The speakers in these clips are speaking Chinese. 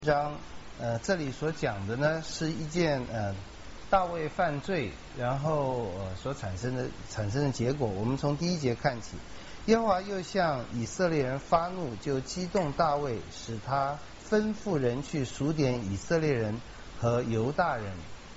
章，这里所讲的呢是一件大卫犯罪，然后所产生的结果。我们从第一节看起，耶和华又向以色列人发怒，就激动大卫，使他吩咐人去数点以色列人和犹大人。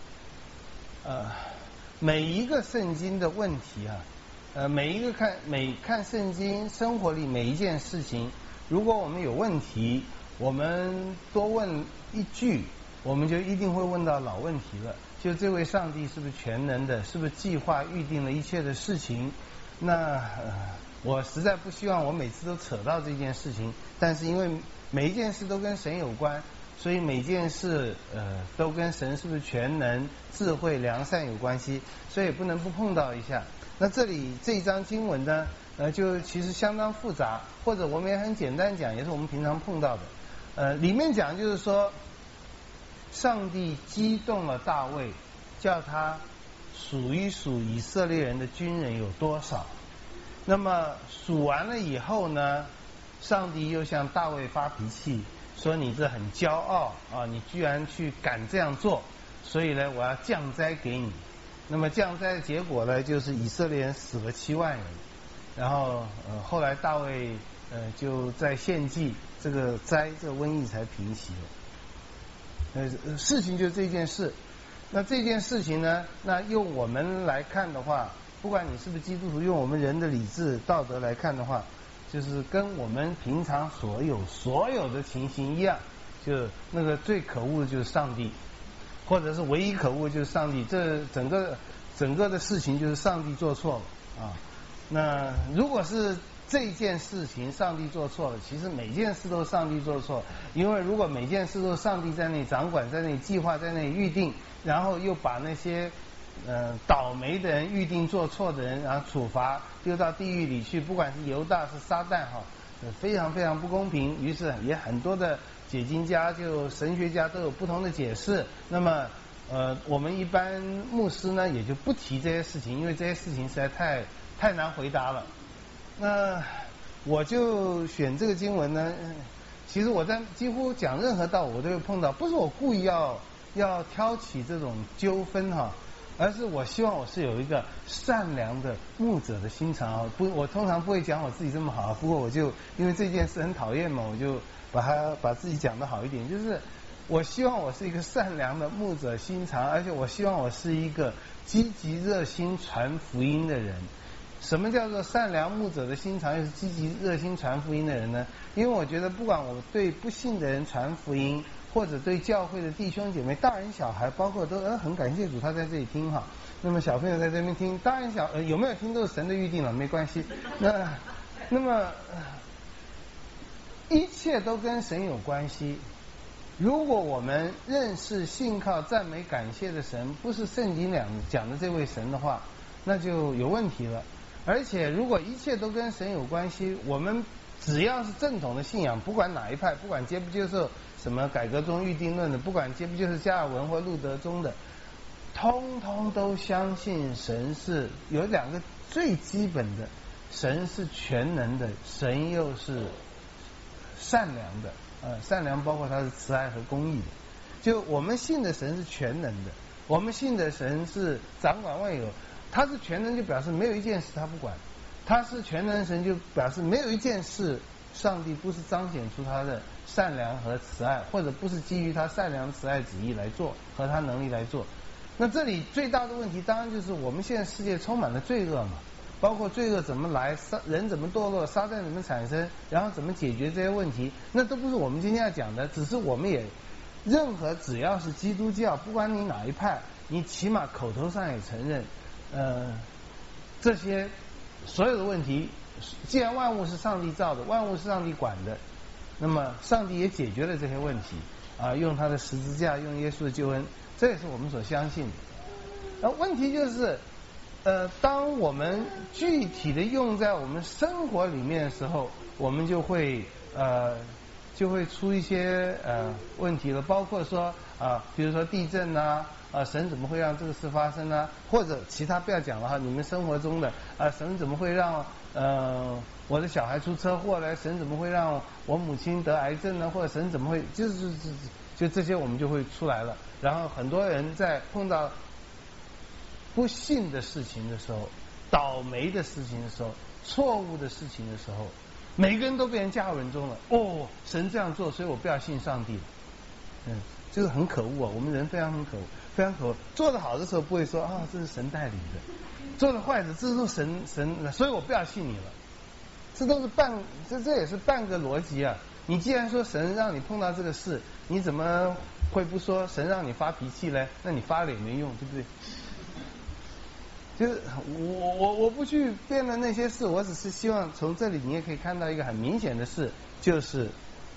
每一个圣经的问题每看圣经生活里每一件事情，如果我们有问题，我们多问一句，我们就一定会问到老问题了。就这位上帝是不是全能的？是不是计划预定了一切的事情？那我实在不希望我每次都扯到这件事情，但是因为每一件事都跟神有关，所以每件事都跟神是不是全能、智慧、良善有关系，所以不能不碰到一下。那这里这一章经文呢，就其实相当复杂，或者我们也很简单讲，也是我们平常碰到的。里面讲就是说，上帝激动了大卫，叫他数一数以色列人的军人有多少。那么数完了以后呢，上帝又向大卫发脾气，说你这很骄傲啊，你居然去敢这样做，所以呢，我要降灾给你。那么降灾的结果呢，就是以色列人死了7万人。然后后来大卫就在献祭，这个瘟疫才平息了。事情就这件事。那这件事情呢，那用我们来看的话，不管你是不是基督徒，用我们人的理智道德来看的话，就是跟我们平常所有的情形一样，就那个最可恶的就是上帝，或者是唯一可恶的就是上帝。这整个的事情就是上帝做错了啊。那如果是这件事情上帝做错了，其实每件事都是上帝做错，因为如果每件事都是上帝在那里掌管，在那里计划，在那里预定，然后又把那些倒霉的人、预定做错的人，然后处罚丢到地狱里去，不管是犹大是撒旦非常非常不公平。于是也很多的解经家神学家都有不同的解释。那么我们一般牧师呢也就不提这些事情，因为这些事情实在太难回答了。那我就选这个经文呢，其实我在几乎讲任何道我都会碰到，不是我故意要挑起这种纠纷而是我希望我是有一个善良的牧者的心肠我通常不会讲我自己这么好，不过我就因为这件事很讨厌嘛，我就把自己讲得好一点，就是我希望我是一个善良的牧者心肠，而且我希望我是一个积极热心传福音的人。什么叫做善良牧者的心肠又是积极热心传福音的人呢？因为我觉得不管我对不信的人传福音，或者对教会的弟兄姐妹大人小孩，包括都很感谢主他在这里听那么小朋友在这边听，大人有没有听都是神的预定了，没关系。那么一切都跟神有关系。如果我们认识信靠赞美感谢的神不是圣经讲的这位神的话，那就有问题了。而且如果一切都跟神有关系，我们只要是正统的信仰，不管哪一派，不管接不接受什么改革中预定论的，不管接不接受加尔文或路德宗的，通通都相信神是有2个最基本的，神是全能的，神又是善良的，善良包括他是慈爱和公义的。就我们信的神是全能的，我们信的神是掌管万有。他是全能就表示没有一件事他不管，他是全能神就表示没有一件事上帝不是彰显出他的善良和慈爱，或者不是基于他善良慈爱旨意来做和他能力来做。那这里最大的问题当然就是我们现在世界充满了罪恶嘛，包括罪恶怎么来，人怎么堕落，撒旦怎么产生，然后怎么解决这些问题，那都不是我们今天要讲的。只是我们也任何只要是基督教，不管你哪一派，你起码口头上也承认这些所有的问题，既然万物是上帝造的，万物是上帝管的，那么上帝也解决了这些问题用他的十字架，用耶稣的救恩，这也是我们所相信的。问题就是当我们具体的用在我们生活里面的时候，我们就会出一些问题了，包括说比如说地震神怎么会让这个事发生呢？或者其他不要讲了你们生活中的神怎么会让我的小孩出车祸了，神怎么会让我母亲得癌症呢？或者神怎么会就这些我们就会出来了。然后很多人在碰到不幸的事情的时候，倒霉的事情的时候，错误的事情的时候，每个人都被人加文中了。哦，神这样做，所以我不要信上帝。这个很可恶啊！我们人非常可恶，非常可恶。做得好的时候不会说啊，这是神带领的；做得坏的，这都神，所以我不要信你了。这都是这也是半个逻辑啊！你既然说神让你碰到这个事，你怎么会不说神让你发脾气呢？那你发了也没用，对不对？就是我不去辩论那些事，我只是希望从这里你也可以看到一个很明显的事，就是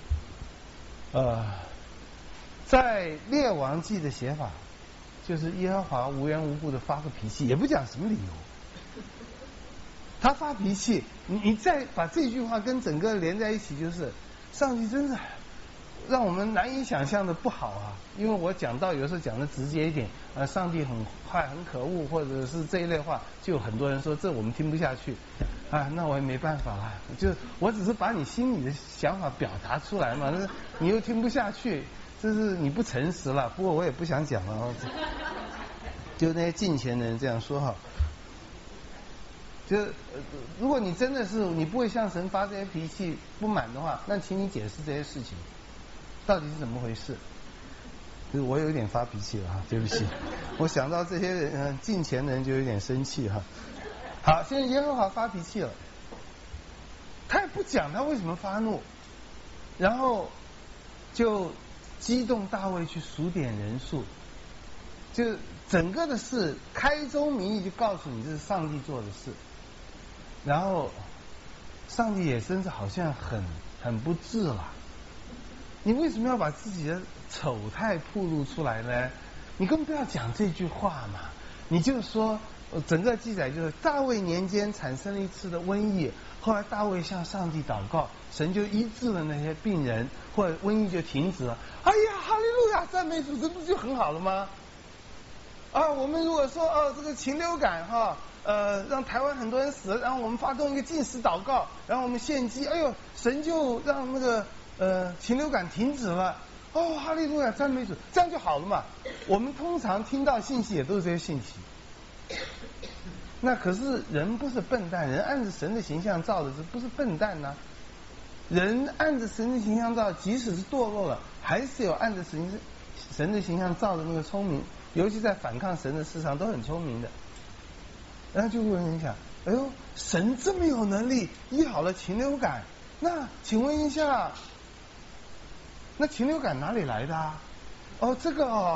在列王记的写法，就是耶和华无缘无故的发个脾气，也不讲什么理由。他发脾气，你再把这句话跟整个连在一起，就是上帝真是让我们难以想象的不好啊！因为我讲到有时候讲的直接一点，上帝很坏、很可恶，或者是这一类话，就有很多人说这我们听不下去啊，那我也没办法了。就我只是把你心里的想法表达出来嘛，那你又听不下去，这是你不诚实了。不过我也不想讲了，就那些近前人这样说哈。就如果你真的是你不会向神发这些脾气不满的话，那请你解释这些事情到底是怎么回事。就是我有点发脾气了哈，对不起，我想到这些人近前人就有点生气哈。好，现在耶和华发脾气了，他也不讲他为什么发怒，然后就激动大卫去数点人数，就整个的事开宗明义就告诉你这是上帝做的事。然后上帝也真是好像很不智了，你为什么要把自己的丑态暴露出来呢？你根本不要讲这句话嘛，你就说整个记载就是大卫年间产生了一次的瘟疫，后来大卫向上帝祷告，神就医治了那些病人，或者瘟疫就停止了。哎呀，哈利路亚，赞美主，这不就很好了吗？啊，我们如果说这个禽流感哈，让台湾很多人死了，然后我们发动一个禁食祷告，然后我们献祭，哎呦，神就让那个禽流感停止了。哦，哈利路亚，赞美主，这样就好了嘛。我们通常听到信息也都是这些信息。那可是人不是笨蛋，人按着神的形象造的，这不是笨蛋呢、人按着神的形象造，即使是堕落了，还是有按着神的形象造的那个聪明，尤其在反抗神的事上都很聪明的。然后就会有人想，哎呦，神这么有能力医好了禽流感，那请问一下，那禽流感哪里来的啊？这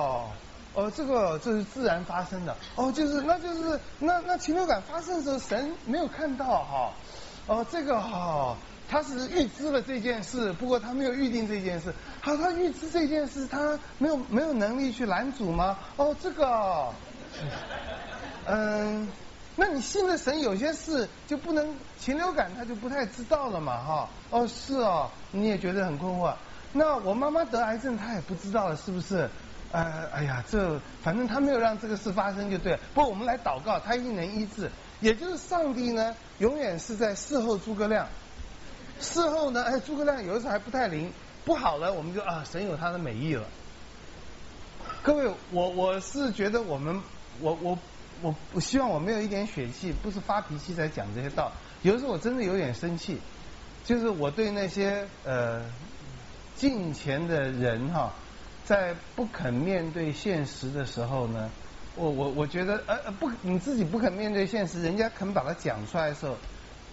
是自然发生的。那禽流感发生的时候神没有看到哈。他是预知了这件事，不过他没有预定这件事。好，他预知这件事，他没有能力去拦阻吗？那你信了神，有些事就不能禽流感，他就不太知道了嘛哈。是哦，你也觉得很困惑。那我妈妈得癌症，她也不知道了，是不是？哎呀，反正他没有让这个事发生就对了。不过我们来祷告，他一定能医治。也就是上帝呢，永远是在事后诸葛亮。事后呢，诸葛亮有的时候还不太灵，不好了，我们就神有他的美意了。各位，我是觉得我希望我没有一点血气，不是发脾气才讲这些道。有的时候我真的有点生气，就是我对那些敬虔的人哈，在不肯面对现实的时候呢，我觉得你自己不肯面对现实，人家肯把它讲出来的时候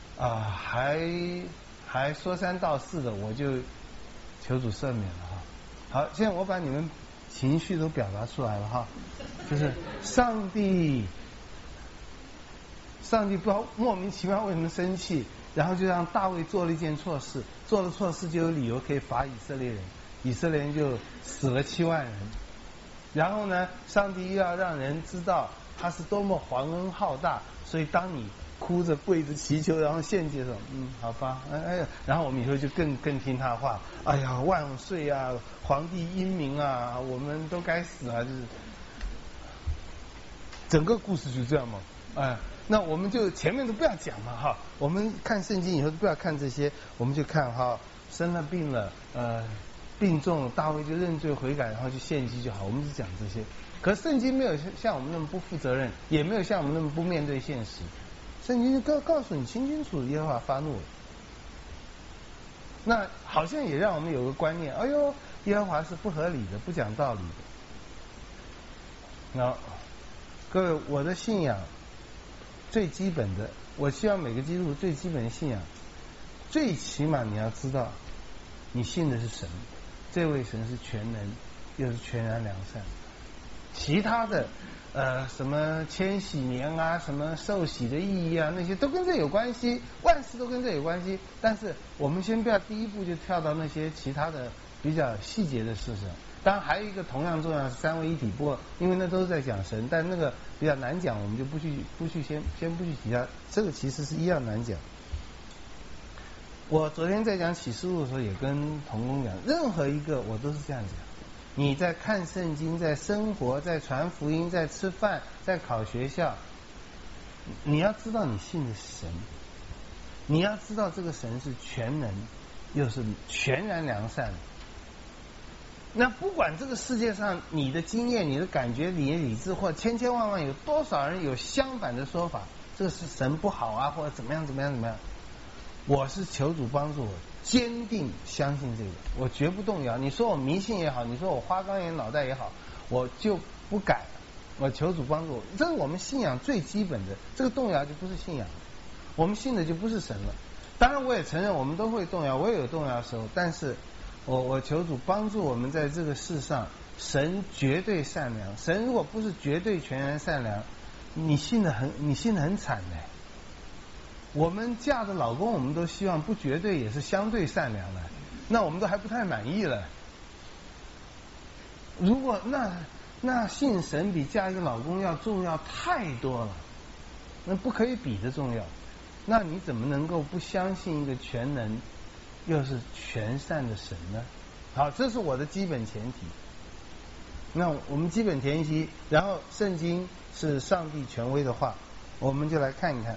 还说三道四的，我就求主赦免了哈。好，现在我把你们情绪都表达出来了哈，就是上帝不知道莫名其妙为什么生气，然后就让大卫做了一件错事，做了错事就有理由可以罚以色列人，以色列人就死了7万人。然后呢，上帝又要让人知道他是多么皇恩浩大，所以当你哭着跪着祈求，然后献祭的时候，好吧，然后我们以后就更听他话，哎呀，万岁啊，皇帝英明啊，我们都该死啊，就是整个故事就这样嘛， 那我们就前面都不要讲嘛哈，我们看圣经以后都不要看这些，我们就看哈，生了病了，病重，大卫就认罪悔改，然后就献祭就好，我们就讲这些。可圣经没有像我们那么不负责任，也没有像我们那么不面对现实。圣经就告诉你清清楚楚，耶和华发怒了。那好像也让我们有个观念，哎呦，耶和华是不合理的，不讲道理的。那各位，我的信仰最基本的，我希望每个基督徒最基本的信仰，最起码你要知道，你信的是神，这位神是全能，又是全然良善。其他的什么千禧年啊，什么受洗的意义啊，那些都跟这有关系，万事都跟这有关系。但是我们先不要第一步就跳到那些其他的比较细节的事上。当然还有一个同样重要是三位一体，不过因为那都是在讲神，但那个比较难讲，我们就不去先不去提它。这个其实是一样难讲。我昨天在讲启示录的时候也跟同工讲，任何一个我都是这样讲。你在看圣经，在生活，在传福音，在吃饭，在考学校，你要知道你信的是神，你要知道这个神是全能，又是全然良善的。那不管这个世界上你的经验、你的感觉、你的理智，或千千万万有多少人有相反的说法，这个是神不好啊，或者怎么样，我是求主帮助我坚定相信这个，我绝不动摇。你说我迷信也好，你说我花岗岩脑袋也好，我就不改，我求主帮助我。这是我们信仰最基本的，这个动摇就不是信仰，我们信的就不是神了。当然我也承认我们都会动摇，我也有动摇的时候，但是我求主帮助我们在这个世上，神绝对善良，神如果不是绝对全然善良，你信得很惨的。我们嫁的老公，我们都希望不绝对也是相对善良的，那我们都还不太满意了。如果那信神比嫁一个老公要重要太多了，那不可以比的重要。那你怎么能够不相信一个全能又是全善的神呢？好，这是我的基本前提。那我们基本前提，然后圣经是上帝权威的话，我们就来看一看。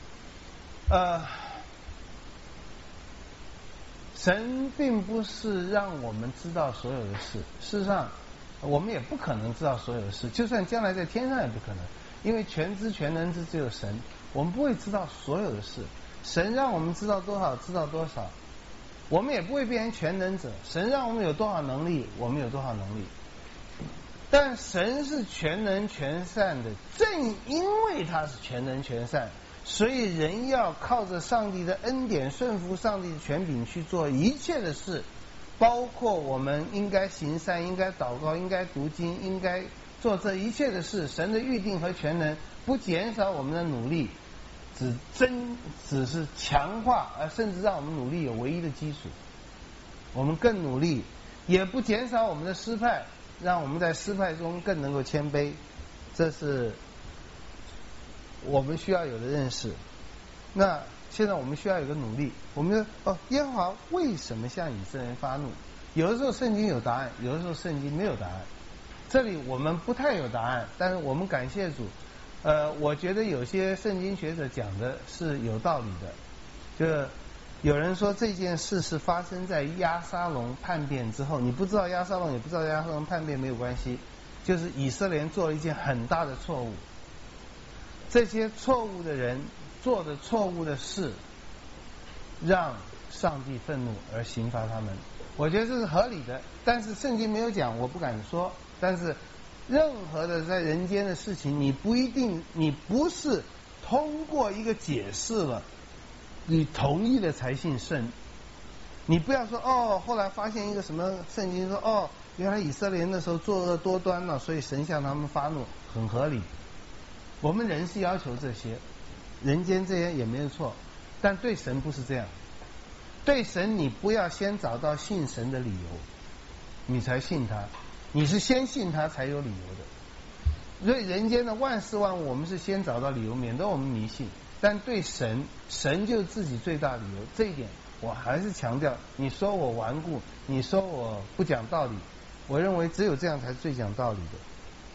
神并不是让我们知道所有的事，事实上我们也不可能知道所有的事，就算将来在天上也不可能，因为全知全能之只有神，我们不会知道所有的事。神让我们知道多少知道多少，我们也不会变成全能者。神让我们有多少能力，我们有多少能力。但神是全能全善的，正因为他是全能全善，所以人要靠着上帝的恩典，顺服上帝的权柄去做一切的事，包括我们应该行善，应该祷告，应该读经，应该做这一切的事。神的预定和全能不减少我们的努力，只是强化，甚至让我们努力有唯一的基础。我们更努力，也不减少我们的失败，让我们在失败中更能够谦卑。这是我们需要有的认识。那现在我们需要有个努力，我们说耶和华为什么向以色列人发怒？有的时候圣经有答案，有的时候圣经没有答案。这里我们不太有答案，但是我们感谢主。我觉得有些圣经学者讲的是有道理的。就有人说这件事是发生在押沙龙叛变之后，你不知道押沙龙，也不知道押沙龙叛变没有关系，就是以色列人做了一件很大的错误。这些错误的人做的错误的事，让上帝愤怒而刑罚他们。我觉得这是合理的，但是圣经没有讲，我不敢说。但是任何的在人间的事情，你不是通过一个解释了，你同意了才信圣。你不要说后来发现一个什么圣经说原来以色列人那时候作恶多端了，所以神向他们发怒，很合理。我们人是要求这些，人间这些也没有错，但对神不是这样。对神你不要先找到信神的理由，你才信他，你是先信他才有理由的。所以人间的万事万物，我们是先找到理由，免得我们迷信。但对神就是自己最大理由，这一点我还是强调。你说我顽固，你说我不讲道理，我认为只有这样才是最讲道理的。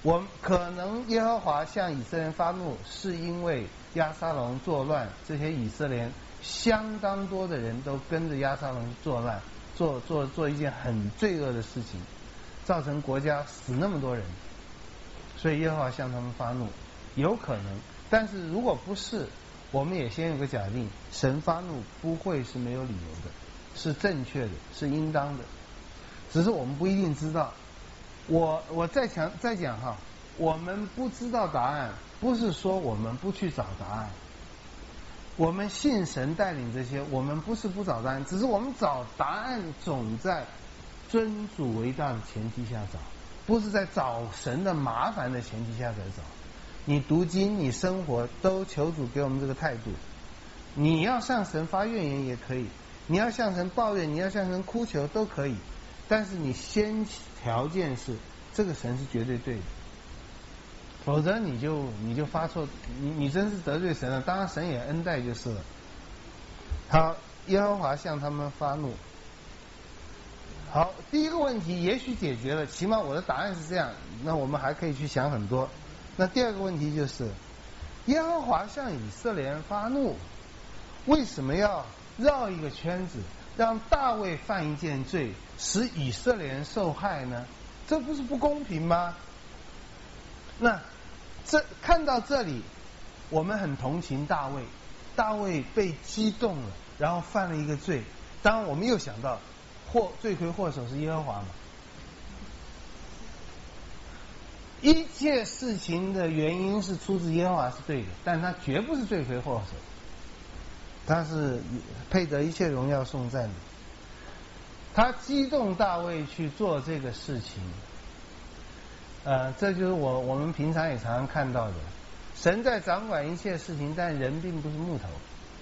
可能耶和华向以色列人发怒，是因为押沙龙作乱，这些以色列人相当多的人都跟着押沙龙作乱，做一件很罪恶的事情，造成国家死那么多人，所以耶和华向他们发怒，有可能。但是如果不是，我们也先有个假定，神发怒不会是没有理由的，是正确的，是应当的，只是我们不一定知道。我再讲哈，我们不知道答案，不是说我们不去找答案。我们信神带领这些，我们不是不找答案，只是我们找答案总在尊主为大的前提下找，不是在找神的麻烦的前提下才找。你读经，你生活都求主给我们这个态度。你要向神发怨言也可以，你要向神抱怨，你要向神哭求都可以，但是你先条件是这个神是绝对对的，否则你就发错，你真是得罪神了。当然神也恩待就是了。好，耶和华向他们发怒。好，第一个问题也许解决了，起码我的答案是这样，那我们还可以去想很多。那第二个问题就是，耶和华向以色列人发怒，为什么要绕一个圈子，让大卫犯一件罪，使以色列人受害呢？这不是不公平吗？那看到这里，我们很同情大卫，大卫被激动了，然后犯了一个罪。当然我们又想到罪魁祸首是耶和华嘛。一切事情的原因是出自耶和华是对的，但他绝不是罪魁祸首，他是配得一切荣耀颂赞的。他激动大卫去做这个事情，这就是我们平常也常常看到的，神在掌管一切事情，但人并不是木头。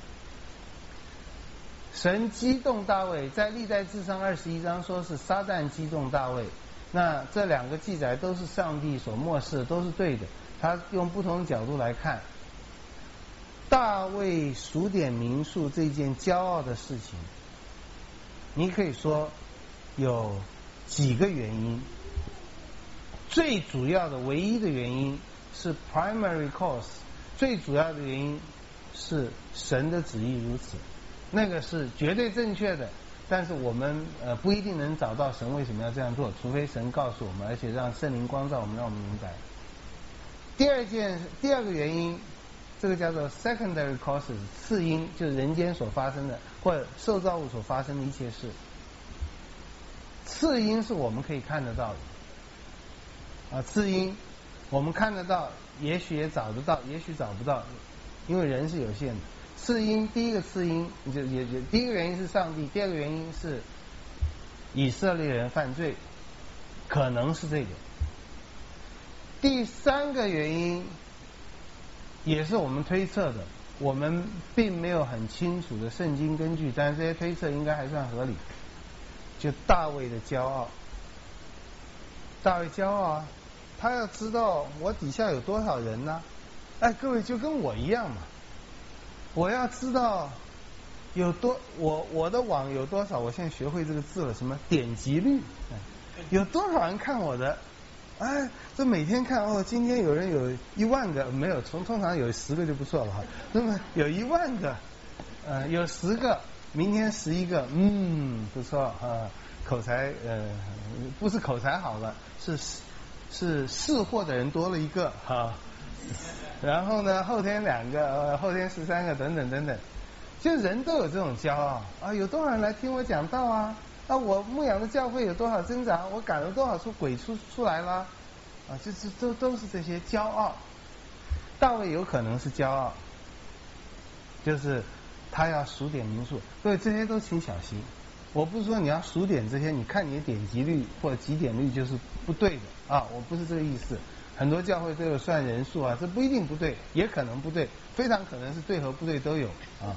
神激动大卫，在历代志上21章说是撒旦激动大卫，那这两个记载都是上帝所默示的，都是对的。他用不同的角度来看，大卫数点民数这件骄傲的事情，你可以说有几个原因。最主要的唯一的原因是 primary cause， 最主要的原因是神的旨意如此，那个是绝对正确的，但是我们不一定能找到神为什么要这样做，除非神告诉我们，而且让圣灵光照我们，让我们明白。第二个原因，这个叫做 secondary causes， 次因，就是人间所发生的或者受造物所发生的一切事。次因是我们可以看得到的，次因我们看得到，也许也找得到，也许找不到，因为人是有限的。次因，第一个次因第一个原因是上帝，第二个原因是以色列人犯罪，可能是这个。第三个原因也是我们推测的，我们并没有很清楚的圣经根据，但是这些推测应该还算合理。就大卫的骄傲，大卫骄傲啊，他要知道我底下有多少人呢？各位就跟我一样嘛，我要知道我的网有多少，我现在学会这个字了，什么点击率，有多少人看我的？这每天看今天有人有1万个，没有，通常有10个就不错了哈。那么有1万个，有10个，明天11个，不错啊，口才不是口才好了，是试货的人多了1个哈。然后呢，后天2个，后天13个，等等等等，就人都有这种骄傲有多少人来听我讲道啊？我牧养的教会有多少增长？我赶了多少鬼出来啦？就是都是这些骄傲。大卫有可能是骄傲，就是他要数点民数，所以这些都请小心。我不是说你要数点这些，你看你的点击率或者集点率就是不对的我不是这个意思。很多教会都有算人数这不一定不对，也可能不对，非常可能是对和不对都有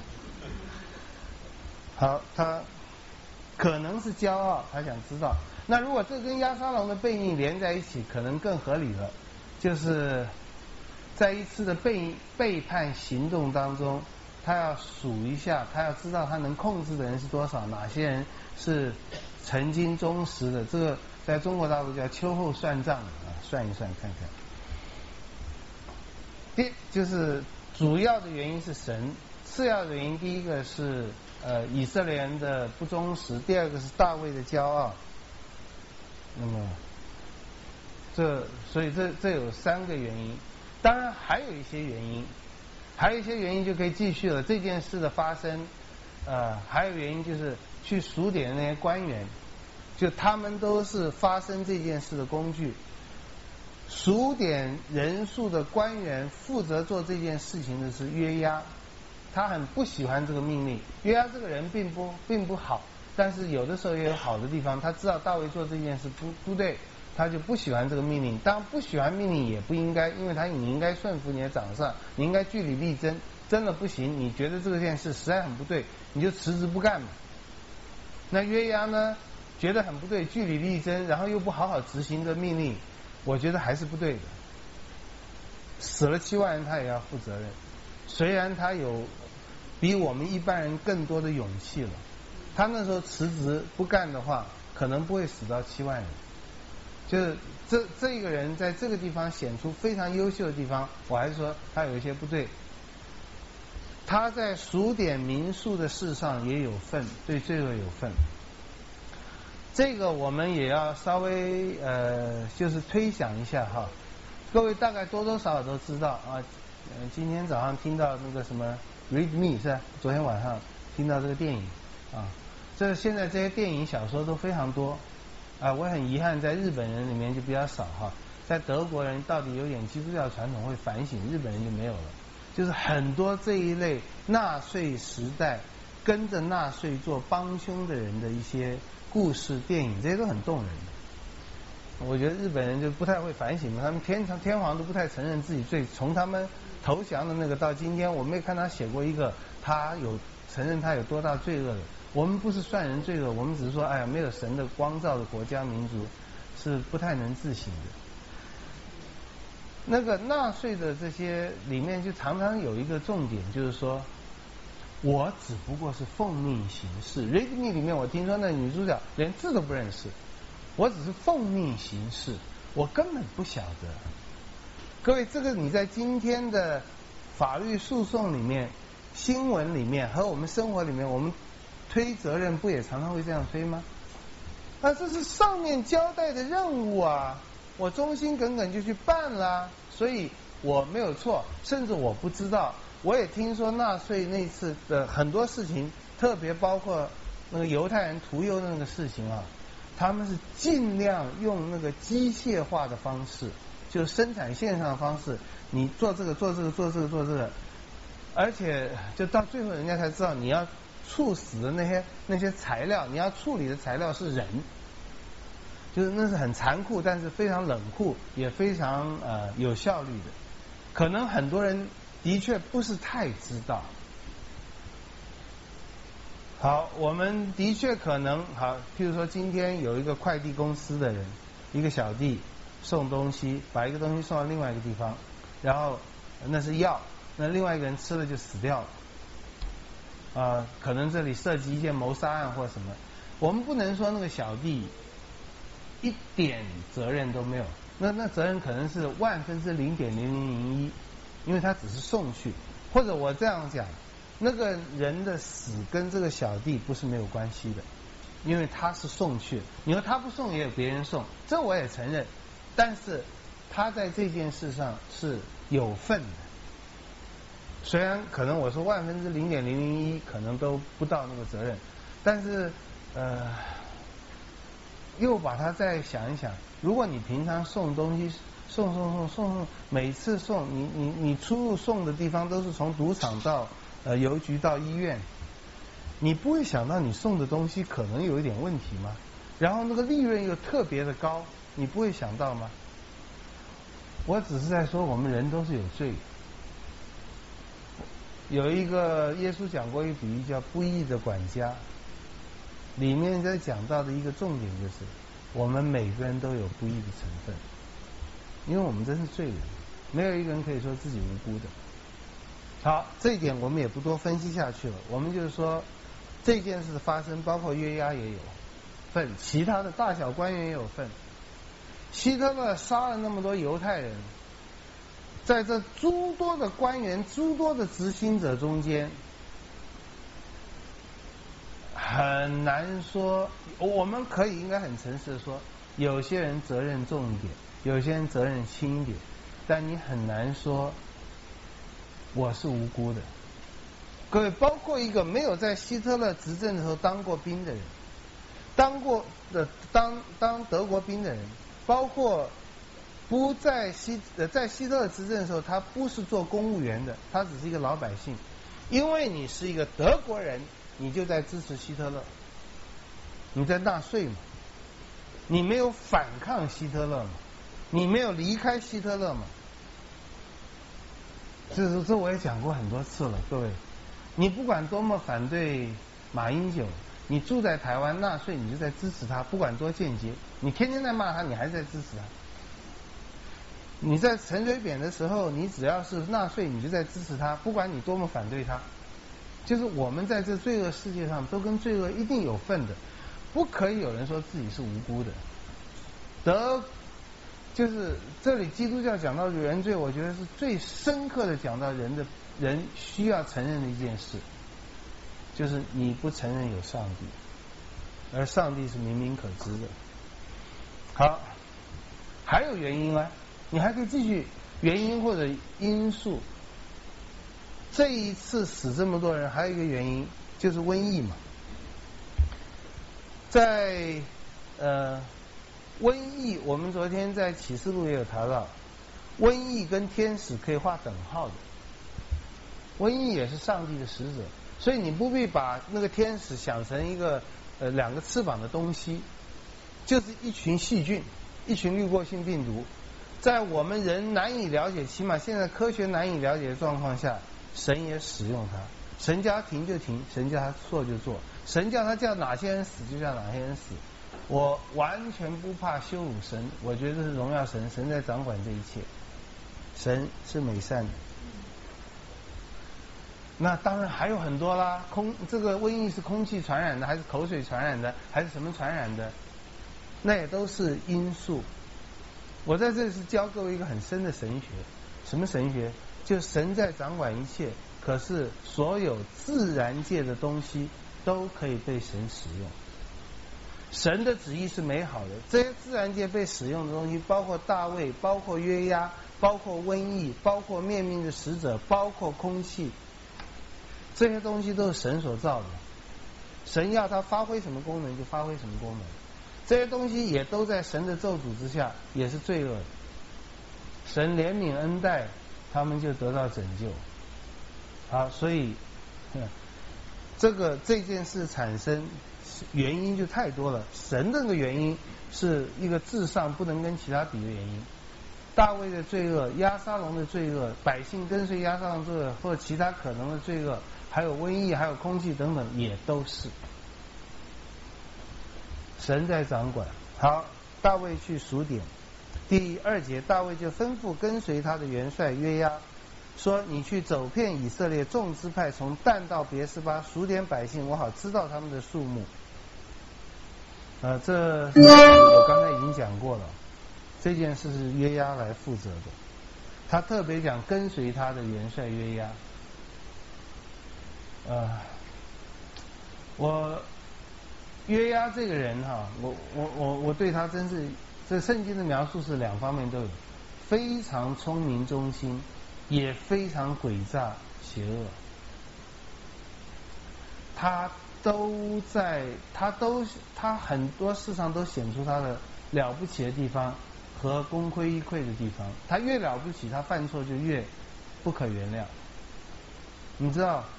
好，他可能是骄傲，他想知道。那如果这跟押沙龙的悖逆连在一起，可能更合理了。就是在一次的背叛行动当中，他要数一下，他要知道他能控制的人是多少，哪些人是曾经忠实的。这个在中国大陆叫秋后算账算一算看看。就是主要的原因是神，次要的原因，第一个是以色列人的不忠实，第二个是大卫的骄傲。那么所以这有3个原因，当然还有一些原因，就可以继续了。这件事的发生，还有原因就是去数点那些官员，就他们都是发生这件事的工具。数点人数的官员负责做这件事情的是约押，他很不喜欢这个命令。约押这个人并不好，但是有的时候也有好的地方，他知道大卫做这件事不对，他就不喜欢这个命令。当然不喜欢命令也不应该，因为你应该顺服你的长上，你应该据理力争。真的不行，你觉得这件事实在很不对，你就辞职不干嘛。那约押呢，觉得很不对，据理力争，然后又不好好执行的命令，我觉得还是不对的。死了7万人，他也要负责任。虽然他有比我们一般人更多的勇气了，他那时候辞职不干的话，可能不会死到7万人。就是这一个人在这个地方显出非常优秀的地方，我还是说他有一些不对。他在数点民数的事上也有份，对罪恶有份。这个我们也要稍微就是推想一下哈。各位大概多多少少都知道啊，今天早上听到那个什么 Read Me 是吧？昨天晚上听到这个电影啊，现在这些电影小说都非常多啊。我很遗憾，在日本人里面就比较少哈，在德国人到底有点基督教传统会反省，日本人就没有了。就是很多这一类纳粹时代跟着纳粹做帮凶的人的一些故事电影，这些都很动人的。我觉得日本人就不太会反省嘛，他们天皇都不太承认自己罪，从他们投降的那个到今天，我没看他写过一个他有承认他有多大罪恶的。我们不是算人罪恶，我们只是说，哎呀，没有神的光照的国家民族是不太能自省的。那个纳粹的这些里面就常常有一个重点，就是说我只不过是奉命行事。Read Me 里面我听说那女主角连字都不认识，我只是奉命行事，我根本不晓得。各位，这个你在今天的法律诉讼里面、新闻里面和我们生活里面，我们推责任不也常常会这样推吗？啊，这是上面交代的任务啊，我忠心耿耿就去办啦，所以我没有错，甚至我不知道。我也听说纳粹那次的很多事情，特别包括那个犹太人屠呦的那个事情啊，他们是尽量用那个机械化的方式，就是生产线上的方式，你做这个做这个做这个做这个，而且就到最后人家才知道，你要处死的那些材料，你要处理的材料是人。就是那是很残酷，但是非常冷酷，也非常有效率的。可能很多人的确不是太知道。好，我们的确可能好，譬如说今天有一个快递公司的人，一个小弟送东西，把一个东西送到另外一个地方，然后那是药，那另外一个人吃了就死掉了。可能这里涉及一件谋杀案或什么，我们不能说那个小弟一点责任都没有，那责任可能是0.0001%，因为他只是送去，或者我这样讲，那个人的死跟这个小弟不是没有关系的，因为他是送去，你说他不送也有别人送，这我也承认，但是他在这件事上是有份的，虽然可能我说0.001%可能都不到那个责任，但是又把它再想一想，如果你平常送东西送，每次送你出入送的地方都是从赌场到邮局到医院，你不会想到你送的东西可能有一点问题吗？然后那个利润又特别的高，你不会想到吗？我只是在说我们人都是有罪的。有一个耶稣讲过一比喻叫不义的管家，里面在讲到的一个重点就是我们每个人都有不义的成分，因为我们真是罪人，没有一个人可以说自己无辜的。好，这一点我们也不多分析下去了，我们就是说这件事的发生包括约押也有份，其他的大小官员也有份。 希特勒杀了那么多犹太人，在这诸多的官员、诸多的执行者中间，很难说。我们可以应该很诚实的说，有些人责任重一点，有些人责任轻一点，但你很难说我是无辜的。各位，包括一个没有在希特勒执政的时候当过兵的人，当德国兵的人，包括不在在希特勒执政的时候，他不是做公务员的，他只是一个老百姓。因为你是一个德国人，你就在支持希特勒，你在纳税嘛，你没有反抗希特勒嘛，你没有离开希特勒嘛。这我也讲过很多次了，各位，你不管多么反对马英九，你住在台湾纳税，你就在支持他，不管多间接，你天天在骂他，你还是在支持他。你在陈水扁的时候，你只要是纳税，你就在支持他，不管你多么反对他。就是我们在这罪恶世界上都跟罪恶一定有份的，不可以有人说自己是无辜的。就是这里基督教讲到原罪，我觉得是最深刻的讲到人需要承认的一件事，就是你不承认有上帝，而上帝是明明可知的。好，还有原因啊，你还可以继续原因或者因素。这一次死这么多人，还有一个原因就是瘟疫嘛。在瘟疫，我们昨天在启示录也有谈到，瘟疫跟天使可以划等号的，瘟疫也是上帝的使者，所以你不必把那个天使想成一个两个翅膀的东西，就是一群细菌，一群滤过性病毒，在我们人难以了解，起码现在科学难以了解的状况下，神也使用它。神叫他停就停，神叫他做就做，神叫他叫哪些人死就叫哪些人死。我完全不怕羞辱神，我觉得是荣耀神，神在掌管这一切，神是美善的。那当然还有很多啦，这个瘟疫是空气传染的，还是口水传染的，还是什么传染的，那也都是因素。我在这里是教各位一个很深的神学，什么神学？就神在掌管一切，可是所有自然界的东西都可以被神使用。神的旨意是美好的，这些自然界被使用的东西，包括大卫，包括约押，包括瘟疫，包括灭命的使者，包括空气，这些东西都是神所造的。神要它发挥什么功能就发挥什么功能，这些东西也都在神的咒诅之下，也是罪恶的。神怜悯恩待，他们就得到拯救。好，所以这件事产生原因就太多了。神的那个原因是一个至上不能跟其他比的原因。大卫的罪恶，押沙龙的罪恶，百姓跟随押沙龙罪恶，或者其他可能的罪恶，还有瘟疫，还有空气等等，也都是神在掌管。好，大卫去数点，第2节，大卫就吩咐跟随他的元帅约押说，你去走遍以色列众支派，从但到别是巴，数点百姓，我好知道他们的数目。这我刚才已经讲过了，这件事是约押来负责的。他特别讲跟随他的元帅约押。我约押这个人哈，我对他真是，这圣经的描述是两方面都有，非常聪明忠心，也非常诡诈邪恶。他很多事上都显出他的了不起的地方和功亏一篑的地方。他越了不起，他犯错就越不可原谅。你知道，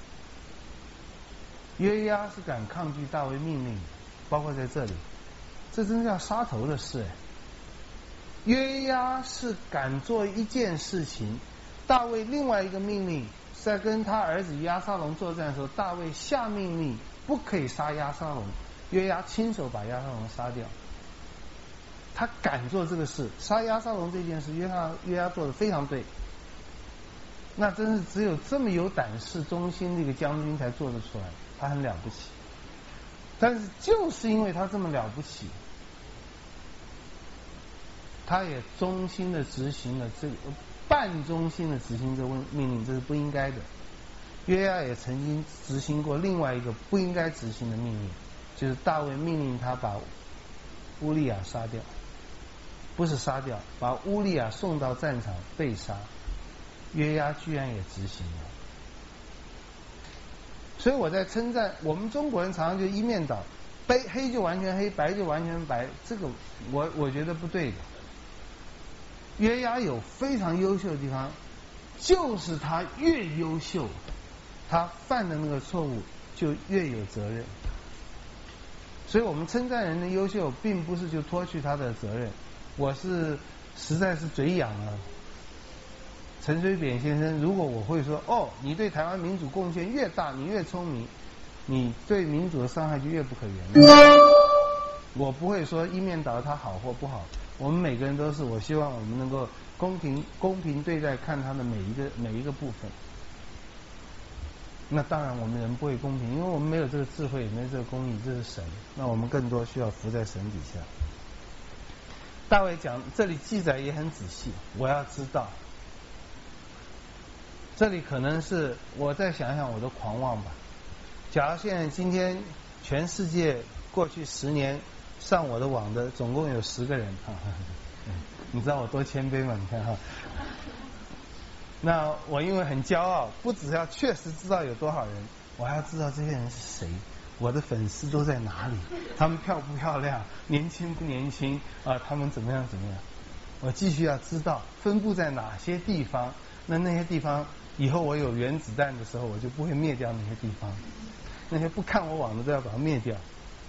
约押是敢抗拒大卫命令，包括在这里，这真是要杀头的事哎。约押是敢做一件事情，大卫另外一个命令，在跟他儿子押沙龙作战的时候，大卫下命令不可以杀押沙龙，约押亲手把押沙龙杀掉。他敢做这个事，杀押沙龙这件事，约押做得非常对。那真是只有这么有胆识、忠心的一个将军才做得出来，他很了不起。但是就是因为他这么了不起， 他也忠心的执行了这个半忠心的执行这个命令，这是不应该的。约押也曾经执行过另外一个不应该执行的命令，就是大卫命令他把乌利亚杀掉，不是杀掉，把乌利亚送到战场被杀。约押居然也执行了。所以我在称赞我们中国人常常就一面倒，黑就完全黑，白就完全白，这个我觉得不对的。约押有非常优秀的地方，就是他越优秀，他犯的那个错误就越有责任。所以我们称赞人的优秀，并不是就脱去他的责任。我是实在是嘴痒了。陈水扁先生，如果我会说，哦，你对台湾民主贡献越大，你越聪明，你对民主的伤害就越不可原谅。我不会说一面倒他好或不好，我们每个人都是，我希望我们能够公平对待，看他的每一个部分。那当然我们人不会公平，因为我们没有这个智慧，也没有这个公义，这是神，那我们更多需要服在神底下。大卫讲，这里记载也很仔细，我要知道。这里可能是我再想想我的狂妄吧。假如现在今天全世界过去10年上我的网的总共有10个人你知道我多谦卑吗？你看哈。那我因为很骄傲，不只要确实知道有多少人，我还要知道这些人是谁，我的粉丝都在哪里，他们漂不漂亮，年轻不年轻啊，他们怎么样，我继续要知道分布在哪些地方。那些地方以后我有原子弹的时候，我就不会灭掉那些地方，那些不看我网的都要把它灭掉。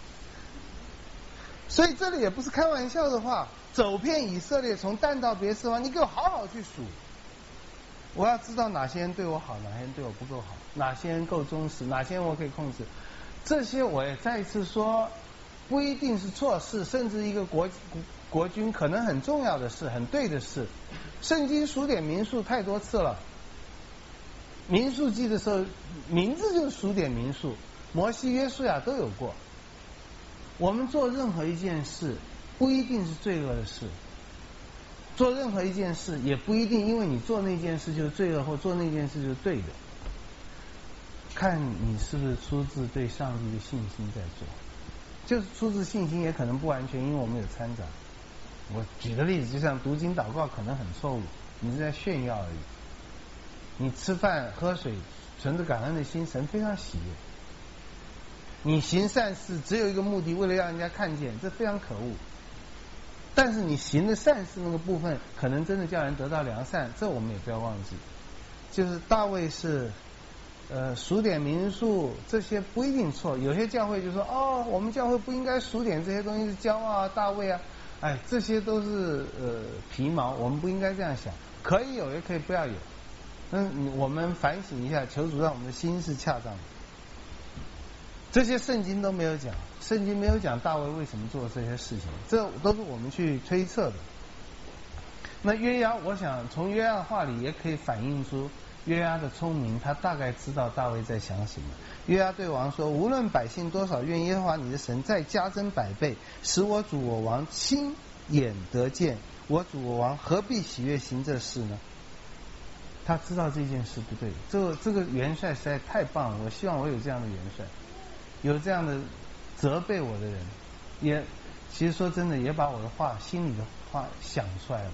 所以这里也不是开玩笑的话，走遍以色列，从但到别是方，你给我好好去数。我要知道哪些人对我好，哪些人对我不够好，哪些人够忠实，哪些人我可以控制。这些我也再一次说，不一定是错事，甚至一个国君可能很重要的事，很对的事。圣经数点民数太多次了，民数记的时候名字就是数点民数，摩西约书亚都有过。我们做任何一件事不一定是罪恶的事，做任何一件事也不一定因为你做那件事就是罪恶，或做那件事就是对的。看你是不是出自对上帝的信心在做，就是出自信心也可能不完全，因为我们有掺杂。我举个例子，就像读经祷告可能很错误，你是在炫耀而已。你吃饭喝水存着感恩的心，神非常喜悦。你行善事只有一个目的，为了让人家看见，这非常可恶。但是你行的善事那个部分，可能真的叫人得到良善，这我们也不要忘记。就是大卫是数点民数，这些不一定错。有些教会就说，哦，我们教会不应该数点这些东西，是骄傲啊，大卫啊，哎，这些都是皮毛，我们不应该这样想。可以有，也可以不要有。我们反省一下，求主让我们的心是恰当的。这些圣经都没有讲，圣经没有讲大卫为什么做这些事情，这都是我们去推测的。那约押，我想从约押的话里也可以反映出约押的聪明，他大概知道大卫在想什么。约押对王说，无论百姓多少，愿耶和华你的神再加增100倍，使我主我王亲眼得见。我主我王何必喜悦行这事呢？他知道这件事不对。这个元帅实在太棒了，我希望我有这样的元帅，有这样的责备我的人，也其实说真的，也把我的话心里的话想出来了。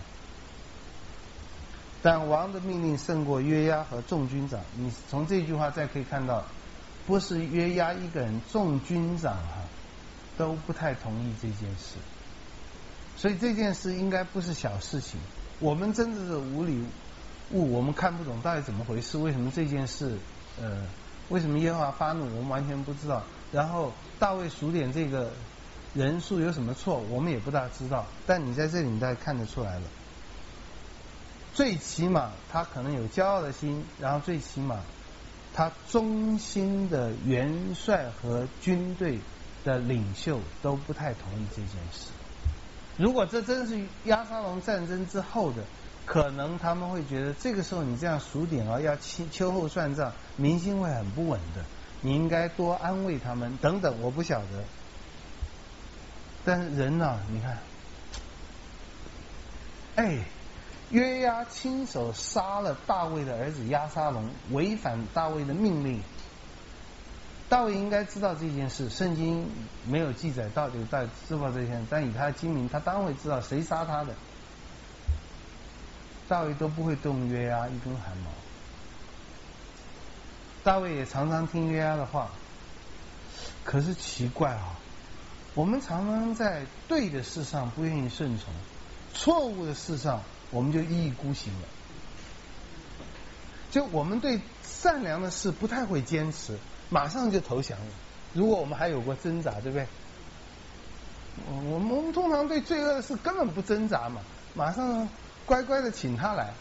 但王的命令胜过约押和众军长。你从这句话再可以看到，不是约押一个人，众军长都不太同意这件事。所以这件事应该不是小事情。我们真的是无礼物，我们看不懂到底怎么回事，为什么这件事为什么耶和华发怒，我们完全不知道。然后大卫数点这个人数有什么错，我们也不大知道。但你在这里你大概看得出来了。最起码他可能有骄傲的心，然后最起码他忠心的元帅和军队的领袖都不太同意这件事。如果这真是押沙龙战争之后的，可能他们会觉得这个时候你这样数点要秋后算账，民心会很不稳的，你应该多安慰他们等等，我不晓得。但是人啊，你看约押亲手杀了大卫的儿子押沙龙，违反大卫的命令。大卫应该知道这件事，圣经没有记载到底知道这些，但以他的精明，他当然会知道谁杀他的。大卫都不会动约押一根汗毛。大卫也常常听约押的话，可是奇怪啊，我们常常在对的事上不愿意顺从，错误的事上我们就一意孤行了。就我们对善良的事不太会坚持，马上就投降了。如果我们还有过挣扎，对不对？我们通常对罪恶的事根本不挣扎嘛，马上乖乖的请他来。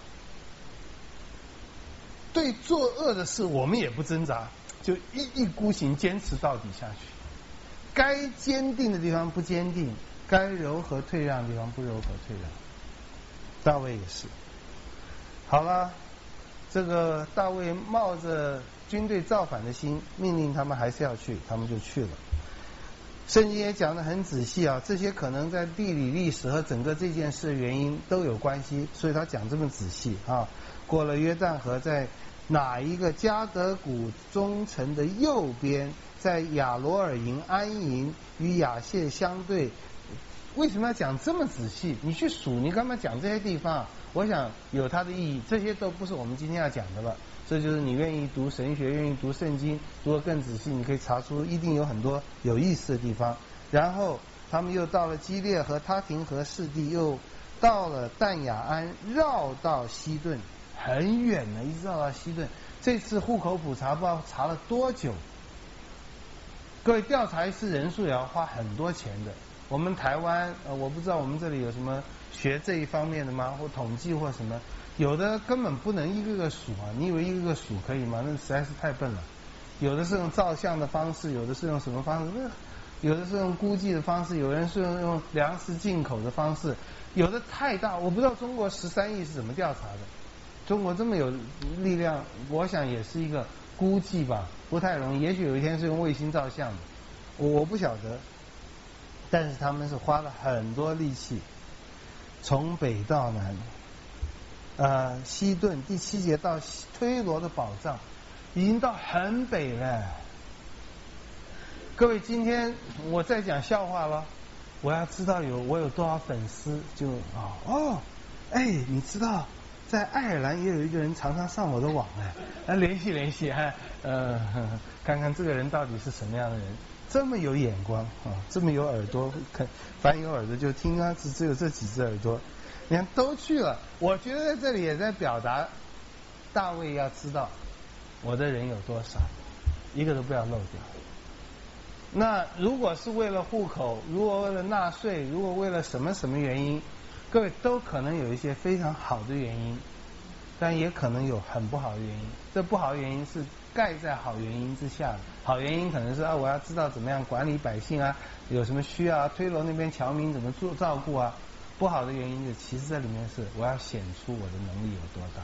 对作恶的事我们也不挣扎，就一意孤行，坚持到底下去。该坚定的地方不坚定，该柔和退让的地方不柔和退让。大卫也是。好了，这个大卫冒着军队造反的心，命令他们还是要去，他们就去了。圣经也讲得很仔细啊，这些可能在地理历史和整个这件事的原因都有关系，所以他讲这么仔细啊。过了约旦河，在哪一个加德谷中城的右边，在亚罗尔营安营，与亚谢相对。为什么要讲这么仔细？你去数，你干嘛讲这些地方？我想有它的意义，这些都不是我们今天要讲的了。这就是你愿意读神学，愿意读圣经，读得更仔细，你可以查出一定有很多有意思的地方。然后他们又到了基列和他廷和士地，又到了但雅安，绕到西顿，很远呢，一直绕到西顿。这次户口普查不知道查了多久。各位调查一次人数也要花很多钱的。我们台湾我不知道我们这里有什么学这一方面的吗？或统计或什么？有的根本不能一个个数啊！你以为一个个数可以吗？那实在是太笨了。有的是用照相的方式，有的是用什么方式？有的是用估计的方式，有人是用粮食进口的方式，有的太大，我不知道中国13亿是怎么调查的。中国这么有力量，我想也是一个估计吧，不太容易。也许有一天是用卫星照相的，我不晓得。但是他们是花了很多力气，从北到南，西顿第7节到推罗的宝藏，已经到很北了。各位，今天我在讲笑话了，我要知道我有多少粉丝，就你知道在爱尔兰也有一个人常常上我的网联系联系看看这个人到底是什么样的人。这么有眼光啊，这么有耳朵，凡有耳朵就听啊，只有这几只耳朵。你看都去了，我觉得在这里也在表达，大卫要知道我的人有多少，一个都不要漏掉。那如果是为了户口，如果为了纳税，如果为了什么什么原因，各位都可能有一些非常好的原因，但也可能有很不好的原因。这不好的原因是盖在好原因之下的。好原因可能是我要知道怎么样管理百姓啊，有什么需要推罗那边侨民怎么做照顾啊。不好的原因就其实在里面是我要显出我的能力有多大。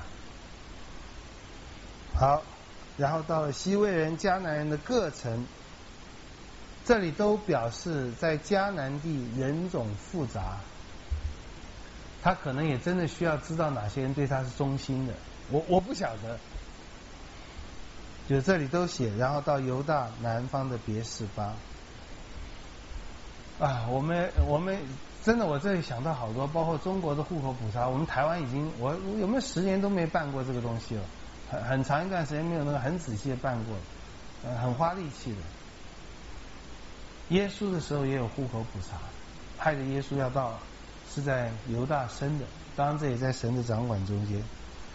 好，然后到了西魏人、迦南人的各城，这里都表示在迦南地人种复杂，他可能也真的需要知道哪些人对他是忠心的。我不晓得。就这里都写，然后到犹大南方的别是巴。我们真的，我这里想到好多，包括中国的户口普查，我们台湾已经我有没有10年都没办过这个东西了，很长一段时间没有那个很仔细的办过，很花力气的。耶稣的时候也有户口普查，害得耶稣要到是在犹大生的，当然这也在神的掌管中间。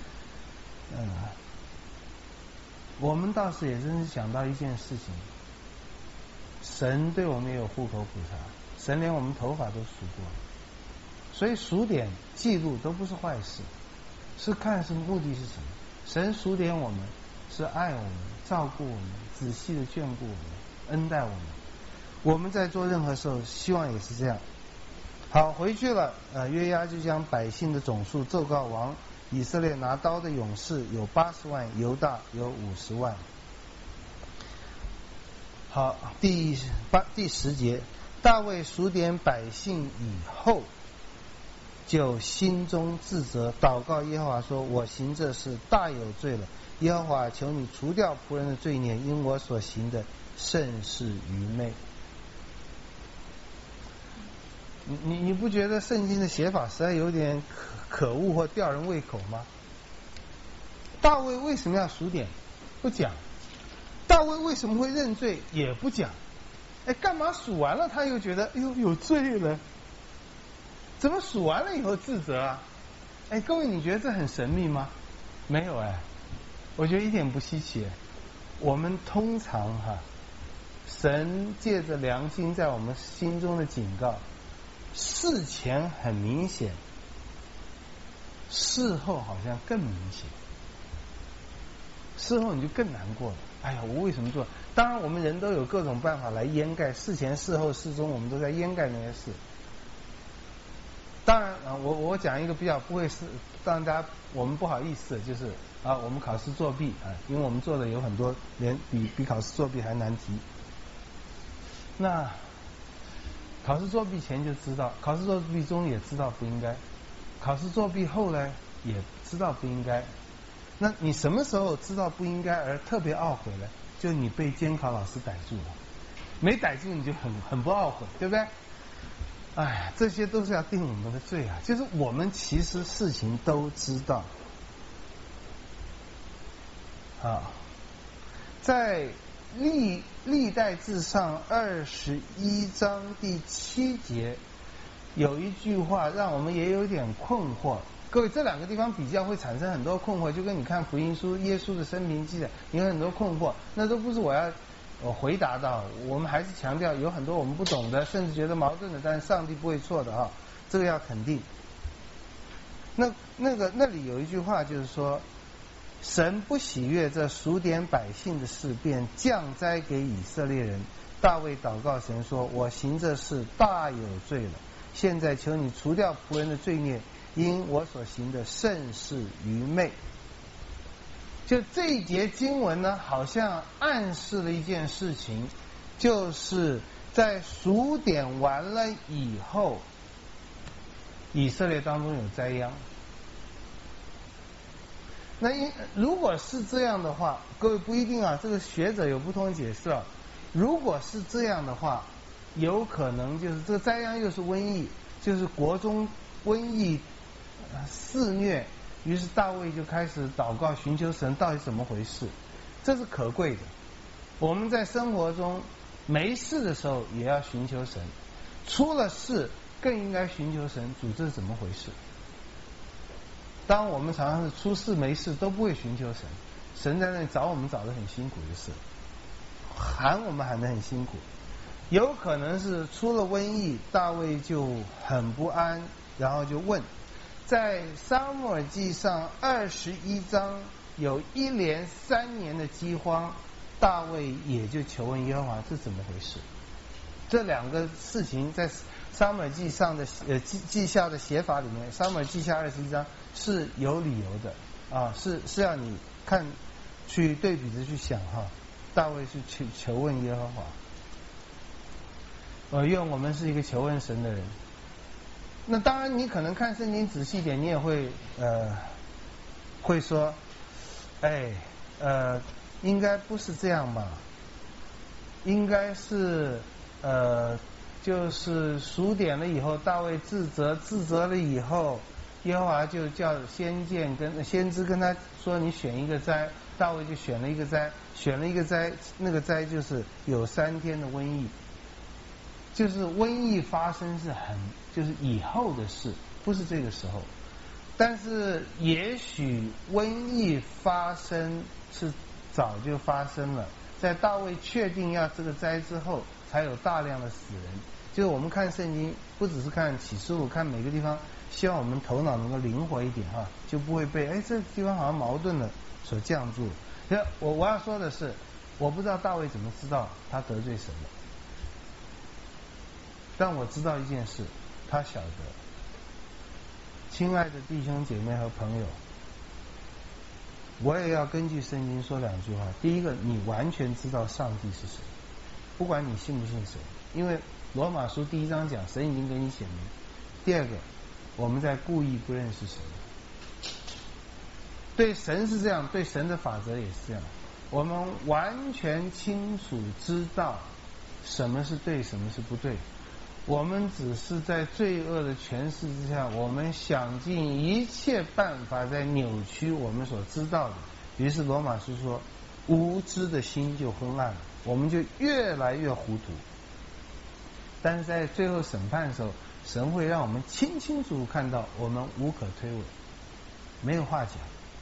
我们倒是也真是想到一件事情，神对我们也有户口普查，神连我们头发都数过，所以数点记录都不是坏事，是看是目的是什么。神数点我们是爱我们，照顾我们，仔细的眷顾我们，恩待我们。我们在做任何时候希望也是这样。好，回去了，约押就将百姓的总数奏告王。以色列拿刀的勇士有80万，犹大有50万。好，第10节，大卫数点百姓以后， 就心中自责，祷告耶和华说：我行这事大有罪了。耶和华，求你除掉仆人的罪孽，因我所行的甚是愚昧。你不觉得圣经的写法实在有点可恶或吊人胃口吗？大卫为什么要数点？不讲。大卫为什么会认罪？也不讲。哎，干嘛数完了他又觉得哎呦有罪了？怎么数完了以后自责啊？哎，各位，你觉得这很神秘吗？没有哎，我觉得一点不稀奇。我们通常神借着良心在我们心中的警告，事前很明显，事后好像更明显。事后你就更难过了。哎呀，我为什么做？当然，我们人都有各种办法来掩盖事前、事后、事中，我们都在掩盖那些事。当然我讲一个比较不会让大家我们不好意思，就是我们考试作弊因为我们做的有很多连比考试作弊还难题。那考试作弊前就知道，考试作弊中也知道不应该，考试作弊后呢也知道不应该。那你什么时候知道不应该而特别懊悔呢？就你被监考老师逮住了，没逮住你就很不懊悔，对不对？哎，这些都是要定我们的罪啊！就是我们其实事情都知道在历代志上21章第7节有一句话让我们也有点困惑。各位，这两个地方比较会产生很多困惑，就跟你看福音书耶稣的生平记载，你有很多困惑，那都不是我要回答到，我们还是强调有很多我们不懂的，甚至觉得矛盾的，但是上帝不会错的这个要肯定。那里有一句话就是说，神不喜悦这数点百姓的事，便降灾给以色列人。大卫祷告神说：我行这事大有罪了，现在求你除掉仆人的罪孽，因我所行的甚是愚昧。就这一节经文呢，好像暗示了一件事情，就是在数点完了以后，以色列当中有灾殃。那如果是这样的话，各位不一定这个学者有不同的解释如果是这样的话，有可能就是这个灾殃又是瘟疫，就是国中瘟疫肆虐。于是大卫就开始祷告寻求神，到底怎么回事？这是可贵的。我们在生活中没事的时候也要寻求神，出了事更应该寻求神，主这是怎么回事？当我们常常是出事没事都不会寻求神，神在那里找我们找得很辛苦的事，喊我们喊得很辛苦。有可能是出了瘟疫，大卫就很不安，然后就问。在撒母耳记上21章有一连3年的饥荒，大卫也就求问耶和华，这怎么回事？这两个事情在撒母耳记上的记下的写法里面，撒母耳记下21章是有理由的是要你看去对比着去想大卫是去求问耶和华。愿我们是一个求问神的人。那当然你可能看圣经仔细一点，你也会说应该不是这样吧，应该是就是数点了以后，大卫自责了以后，耶和华就叫先知跟他说你选一个灾，大卫就选了一个灾，那个灾就是有3天的瘟疫。就是瘟疫发生就是以后的事，不是这个时候。但是也许瘟疫发生是早就发生了，在大卫确定要这个灾之后，才有大量的死人。就是我们看圣经，不只是看启示录，看每个地方，希望我们头脑能够灵活一点就不会被这个地方好像矛盾了所降住。我要说的是，我不知道大卫怎么知道他得罪神了。但我知道一件事，他晓得。亲爱的弟兄姐妹和朋友，我也要根据圣经说2句话。第一个，你完全知道上帝是谁，不管你信不信神，因为罗马书第1章讲神已经给你显明。第二个， 我们在故意不认识神。对神是这样，对神的法则也是这样。我们完全清楚知道什么是对，什么是不对。我们只是在罪恶的权势之下，我们想尽一切办法在扭曲我们所知道的。于是罗马书说，无知的心就昏暗了，我们就越来越糊涂。但是在最后审判的时候，神会让我们清清楚楚看到我们无可推诿，没有话讲。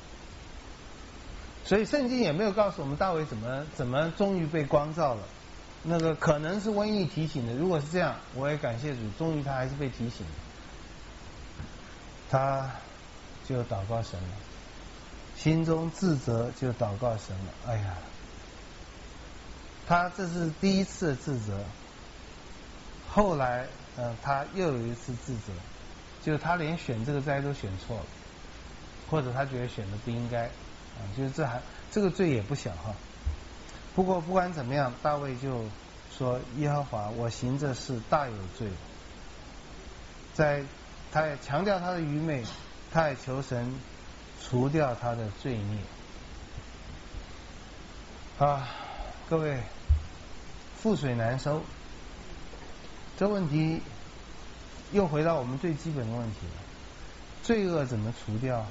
所以圣经也没有告诉我们大卫怎么终于被光照了，那个可能是瘟疫提醒的。如果是这样，我也感谢主，终于他还是被提醒的。他就祷告神了，心中自责就祷告神了。哎呀，他这是第一次的自责，后来他又有一次自责，就是他连选这个灾都选错了，或者他觉得选的不应该就是这个罪也不小哈。不过不管怎么样，大卫就说，耶和华，我行这事大有罪。他也强调他的愚昧，他也求神除掉他的罪孽。各位，覆水难收，这问题又回到我们最基本的问题了：罪恶怎么除掉？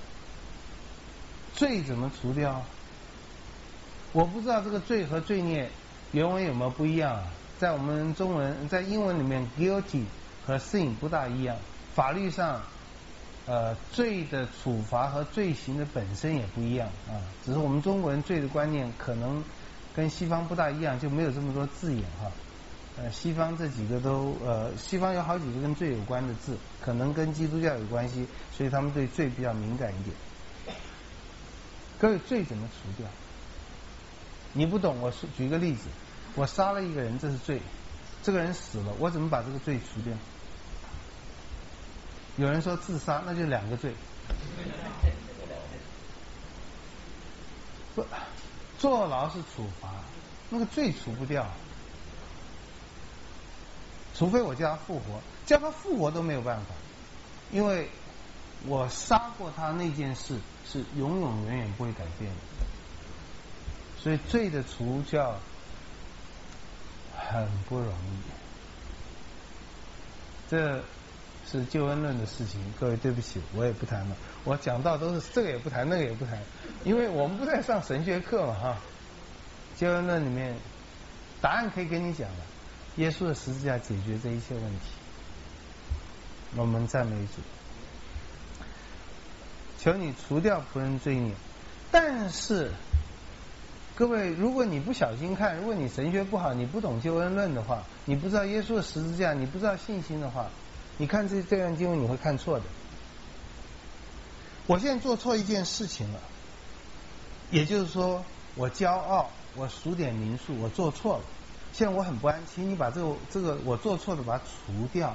罪怎么除掉？我不知道这个罪和罪孽原文有没有不一样。在我们中文，在英文里面 guilty 和 sin 不大一样，法律上罪的处罚和罪行的本身也不一样只是我们中国人罪的观念可能跟西方不大一样，就没有这么多字眼西方这几个都西方有好几个跟罪有关的字，可能跟基督教有关系，所以他们对罪比较敏感一点。各位，罪怎么除掉？你不懂，我举个例子，我杀了一个人，这是罪，这个人死了，我怎么把这个罪除掉？有人说自杀，那就两个罪。不，坐牢是处罚，那个罪除不掉，除非我叫他复活，叫他复活都没有办法，因为我杀过他那件事是永永远远不会改变的。所以罪的除掉很不容易，这是救恩论的事情。各位对不起，我也不谈了，我讲到都是这个也不谈，那个也不谈，因为我们不在上神学课嘛救恩论里面答案可以给你讲了，耶稣的十字架解决这一切问题。我们赞美主，求你除掉仆人罪孽。但是各位，如果你不小心看，如果你神学不好，你不懂救恩论的话，你不知道耶稣的十字架，你不知道信心的话，你看这段经文你会看错的。我现在做错一件事情了，也就是说我骄傲，我数点民数，我做错了，现在我很不安，请你把这个我做错的把它除掉。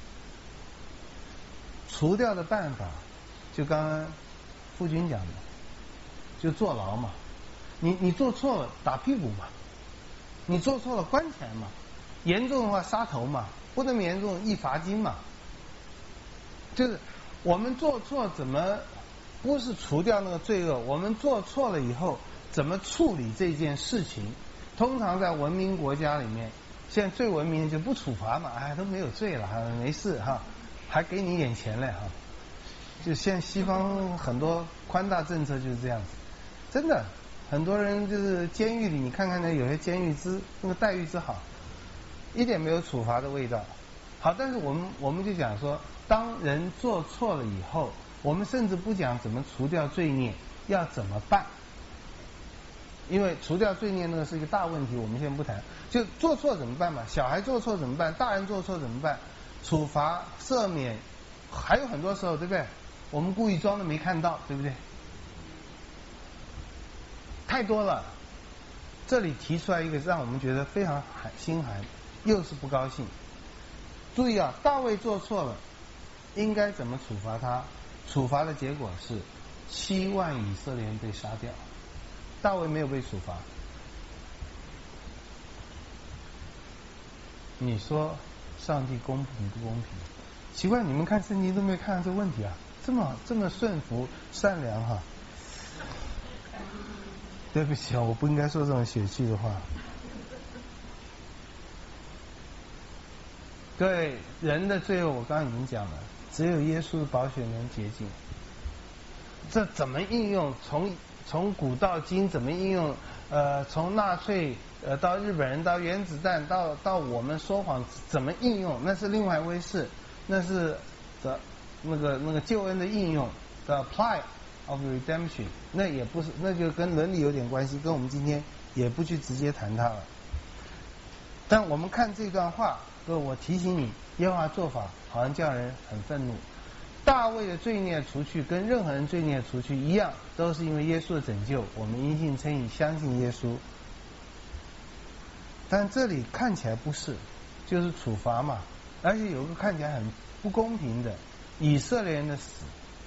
除掉的办法就刚刚夫君讲的，就坐牢嘛。你做错了打屁股嘛，你做错了关起来嘛，严重的话杀头嘛，不那么严重一罚金嘛。就是我们做错怎么不是除掉那个罪恶，我们做错了以后怎么处理这件事情。通常在文明国家里面，现在最文明的就不处罚嘛，都没有罪了没事还给你一点钱嘞就现在西方很多宽大政策就是这样子，真的。很多人就是监狱里，你看看有些监狱那个待遇之好，一点没有处罚的味道。好，但是我们就讲说，当人做错了以后，我们甚至不讲怎么除掉罪孽，要怎么办？因为除掉罪孽那个是一个大问题，我们先不谈。就做错怎么办嘛？小孩做错怎么办？大人做错怎么办？处罚、赦免，还有很多时候，对不对？我们故意装的没看到，对不对？太多了。这里提出来一个让我们觉得非常心寒，又是不高兴。注意大卫做错了，应该怎么处罚他？处罚的结果是7万以色列人被杀掉，大卫没有被处罚。你说上帝公平不公平？ 奇怪，你们看圣经都没有看到这个问题啊，这么顺服善良哈。对不起啊，我不应该说这种血气的话。各位，人的罪恶我刚刚已经讲了，只有耶稣的宝血能洁净。这怎么应用？从古到今怎么应用？从纳粹到日本人到原子弹到我们说谎怎么应用？那是另外一回事，那是的那个救恩的应用的 apply of redemption， 那也不是，那就跟伦理有点关系，跟我们今天也不去直接谈它了。但我们看这段话，我提醒你，耶和华做法好像叫人很愤怒。大卫的罪孽除去，跟任何人罪孽除去一样，都是因为耶稣的拯救，我们因信称义，相信耶稣。但这里看起来不是，就是处罚嘛，而且有个看起来很不公平的以色列人的死。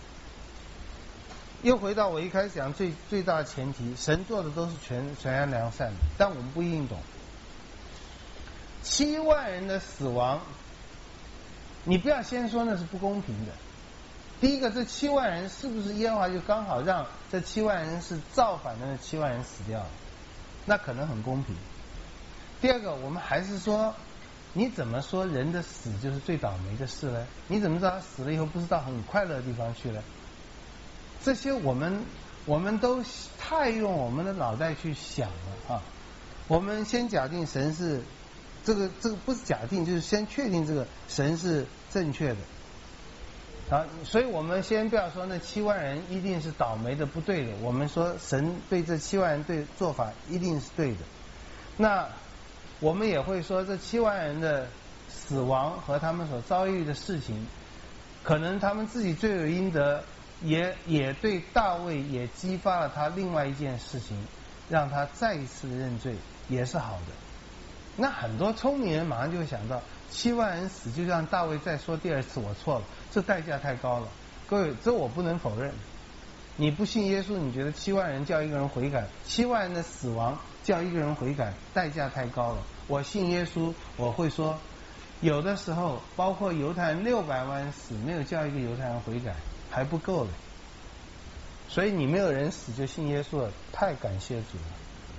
又回到我一开始讲最大的前提，神做的都是全然良善的，但我们不一定懂。7万人的死亡，你不要先说那是不公平的。第一个，这7万人是不是耶和华就刚好让这7万人是造反的那7万人死掉了？那可能很公平。第二个，我们还是说，你怎么说人的死就是最倒霉的事呢？你怎么知道他死了以后不是到很快乐的地方去了？这些我们都太用我们的脑袋去想了啊！我们先假定神是这个不是假定，就是先确定这个神是正确的。啊，所以我们先不要说那7万人一定是倒霉的不对的，我们说神对这7万人对做法一定是对的。那我们也会说这7万人的死亡和他们所遭遇的事情，可能他们自己罪有应得，也对大卫也激发了他另外一件事情，让他再一次的认罪，也是好的。那很多聪明人马上就会想到，7万人死就让大卫再说第二次我错了，这代价太高了。各位，这我不能否认。你不信耶稣，你觉得7万人叫一个人悔改，7万人的死亡叫一个人悔改，代价太高了。我信耶稣，我会说，有的时候包括犹太人600万人死，没有叫一个犹太人悔改，还不够了。所以你没有人死就信耶稣了，太感谢主了。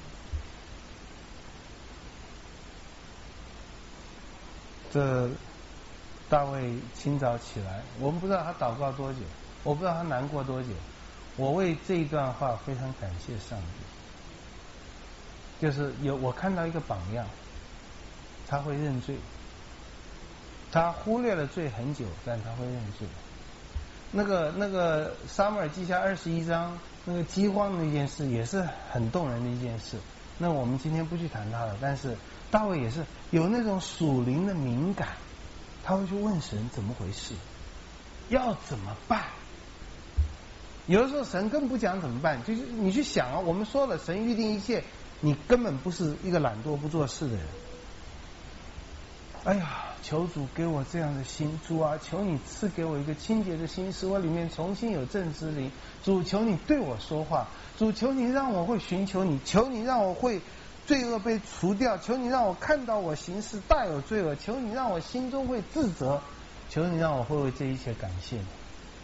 这大卫清早起来，我们不知道他祷告多久，我不知道他难过多久。我为这一段话非常感谢上帝，就是我看到一个榜样，他会认罪，他忽略了罪很久，但他会认罪。那个撒母耳记下21章那个饥荒的那件事也是很动人的一件事，那我们今天不去谈它了。但是大卫也是有那种属灵的敏感，他会去问神怎么回事，要怎么办。有的时候神更不讲怎么办，就是你去想啊，我们说了神预定一切，你根本不是一个懒惰不做事的人。哎呀，求主给我这样的心，主啊，求你赐给我一个清洁的心，使我里面重新有正之灵。主，求你对我说话，主，求你让我会寻求你，求你让我会罪恶被除掉，求你让我看到我行事大有罪恶，求你让我心中会自责，求你让我会为这一切感谢你。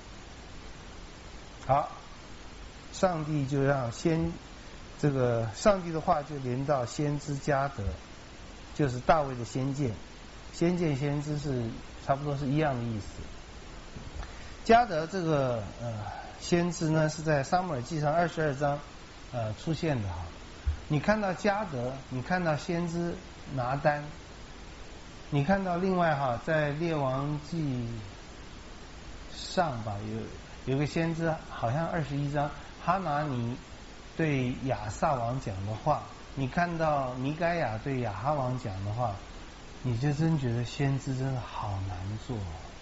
好，上帝就让这个上帝的话就连到先知迦得，就是大卫的先见。先见先知是差不多是一样的意思。迦得这个先知呢是在撒母耳记上22章出现的哈。你看到迦得，你看到先知拿单，你看到另外哈在列王记上吧有个先知，好像21章哈拿尼对亚撒王讲的话，你看到弥该亚对亚哈王讲的话，你就真觉得先知真的好难做。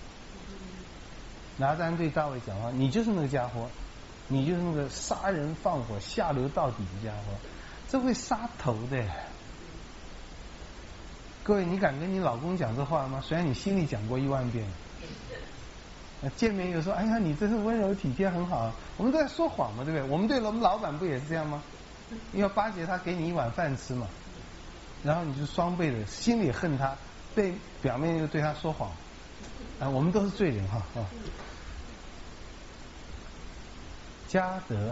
拿单对大卫讲话，你就是那个家伙，你就是那个杀人放火下流到底的家伙，这会杀头的。各位，你敢跟你老公讲这话吗？虽然你心里讲过1万遍。见面有时候，哎呀，你真是温柔体贴，很好。我们都在说谎嘛，对不对？我们对我们老板不也是这样吗？要巴结他，给你一碗饭吃嘛，然后你就双倍的心里恨他，对表面又对他说谎。 我们都是罪人哈啊。迦得，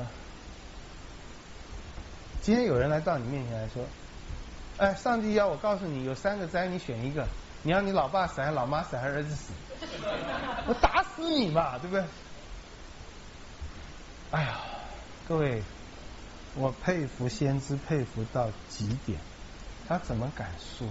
今天有人来到你面前来说，上帝要我告诉你，有3个灾，你选一个，你要你老爸死还是老妈死还是儿子死？我打死你嘛，对不对？哎呀，各位，我佩服先知，佩服到极点，他怎么敢说呢？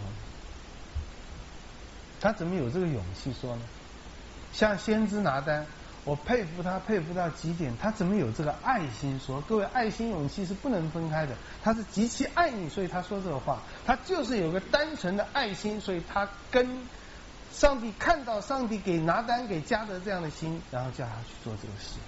他怎么有这个勇气说呢？像先知拿单，我佩服他，佩服到极点，他怎么有这个爱心说？各位，爱心勇气是不能分开的，他是极其爱你，所以他说这个话，他就是有个单纯的爱心，所以他跟上帝看到上帝给拿单给迦得这样的心，然后叫他去做这个事。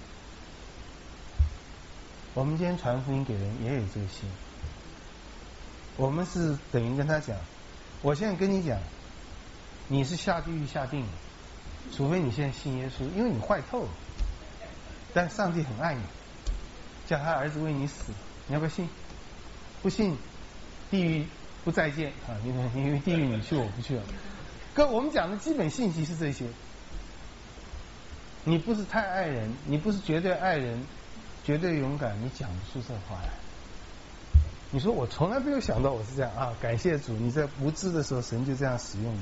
我们今天传福音给人也有这个心，我们是等于跟他讲，我现在跟你讲，你是下地狱下定了，除非你现在信耶稣，因为你坏透了。但上帝很爱你，叫他儿子为你死，你要不要信？不信，地狱不再见啊！因为地狱你去我不去了。哥，我们讲的基本信息是这些。你不是太爱人，你不是绝对爱人，绝对勇敢，你讲不出这话来。你说我从来没有想到我是这样啊！感谢主，你在无知的时候，神就这样使用你。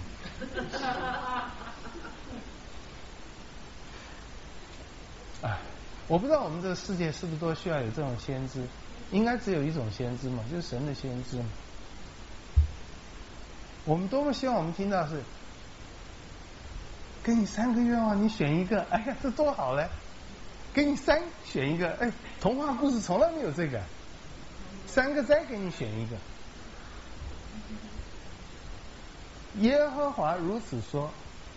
我不知道我们这个世界是不是都需要有这种先知？应该只有一种先知嘛，就是神的先知嘛。我们多么希望我们听到是，给你3个愿望，你选一个，哎呀，这多好嘞！给你3选一个，童话故事从来没有这个，3个灾给你选一个。耶和华如此说。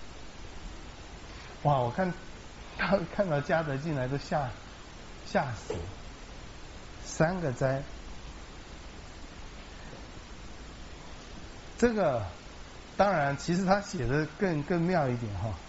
哇，我看到迦得进来都吓死了。3个灾，这个当然其实他写的更妙一点哈，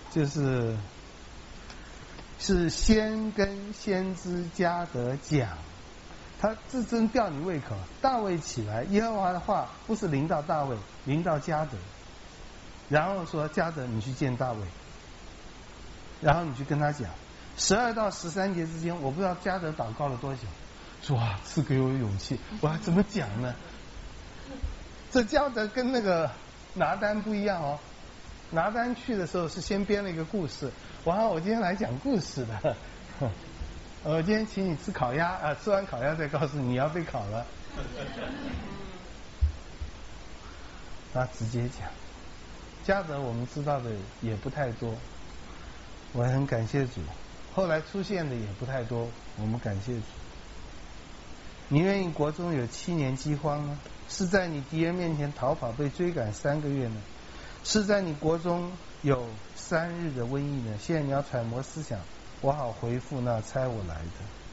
是先跟先知迦得讲，他这真吊你胃口。大卫起来，耶和华的话不是临到大卫，临到迦得，然后说迦得你去见大卫，然后你去跟他讲12到13节之间，我不知道迦得祷告了多久，说啊，赐给我勇气，我还怎么讲呢？这迦得跟那个拿单不一样哦，拿单去的时候是先编了一个故事，我今天来讲故事的，我今天请你吃烤鸭啊，吃完烤鸭再告诉你要被烤了。他直接讲，迦得我们知道的也不太多，我很感谢主，后来出现的也不太多，我们感谢主。你愿意国中有7年饥荒吗？是在你敌人面前逃跑被追赶3个月呢？是在你国中有3日的瘟疫呢？现在你要揣摩思想，我好回复那差我来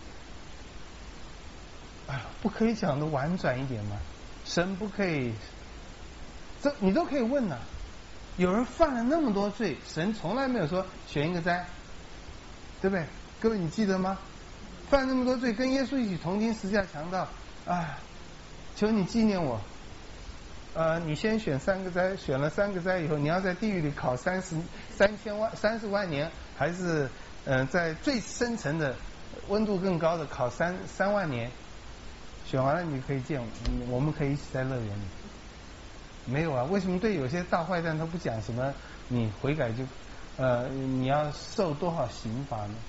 的。不可以讲的婉转一点吗？神不可以，这你都可以问有人犯了那么多罪，神从来没有说选一个灾，对不对？各位你记得吗？犯那么多罪，跟耶稣一起同钉十字架强盗，求你纪念我。你先选3个灾，选了3个灾以后，你要在地狱里考30万年，还是在最深层的温度更高的考3万年？选完了你可以见我们可以一起在乐园里。没有啊？为什么对有些大坏蛋他不讲什么你悔改就你要受多少刑罚呢？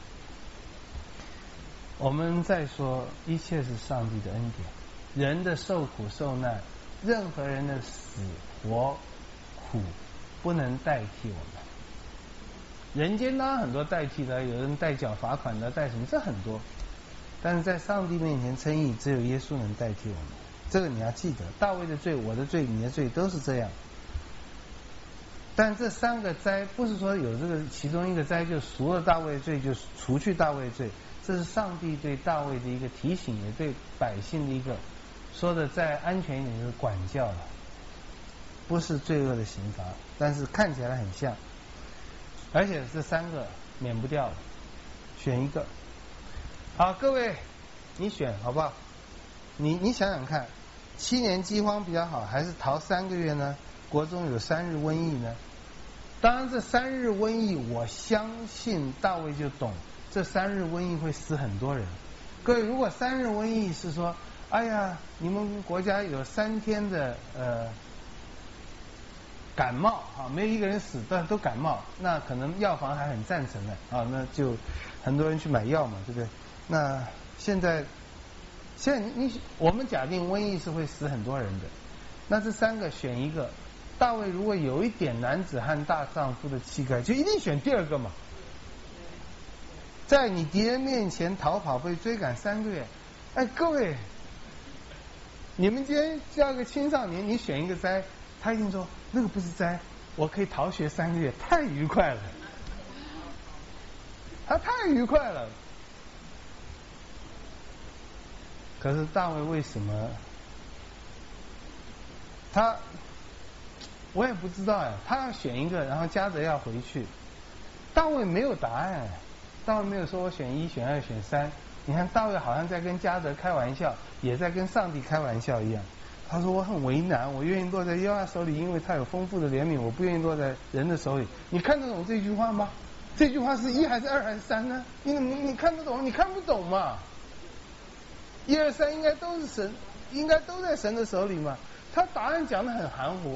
我们再说，一切是上帝的恩典，人的受苦受难，任何人的死活苦不能代替我们。人间当然很多代替的，有人代缴罚款的，代什么，这很多，但是在上帝面前称义，只有耶稣能代替我们。这个你要记得，大卫的罪，我的罪，你的罪，都是这样。但这3个灾不是说有这个其中一个灾就赎了大卫的罪，就除去大卫的罪，这是上帝对大卫的一个提醒，也对百姓的一个说的再安全一点就是管教了，不是罪恶的刑罚，但是看起来很像，而且这3个免不掉了，选一个。好，各位你选好不好？你想想看，7年饥荒比较好，还是逃3个月呢？国中有3日瘟疫呢？ 当然，这3日瘟疫，我相信大卫就懂，这3日瘟疫会死很多人。各位，如果3日瘟疫是说，哎呀，你们国家有3天的感冒啊，没有一个人死，但都感冒，那可能药房还很赞成的啊，那就很多人去买药嘛，对不对？那现在我们假定瘟疫是会死很多人的，那这3个选一个。大卫如果有一点男子汉大丈夫的气概，就一定选第2个嘛。在你敌人面前逃跑，被追赶3个月。哎，各位，你们今天叫个青少年，你选一个灾，他一定说那个不是灾，我可以逃学3个月，太愉快了。他太愉快了。可是大卫为什么我也不知道哎，他要选一个，然后迦得要回去。大卫没有答案，大卫没有说我选1、选2、选3。你看大卫好像在跟迦得开玩笑，也在跟上帝开玩笑一样。他说我很为难，我愿意落在耶和华手里，因为他有丰富的怜悯，我不愿意落在人的手里。你看得懂这句话吗？这句话是1还是2还是3呢？你看得懂？你看不懂嘛？1、2、3应该都是神，应该都在神的手里嘛。他答案讲得很含糊。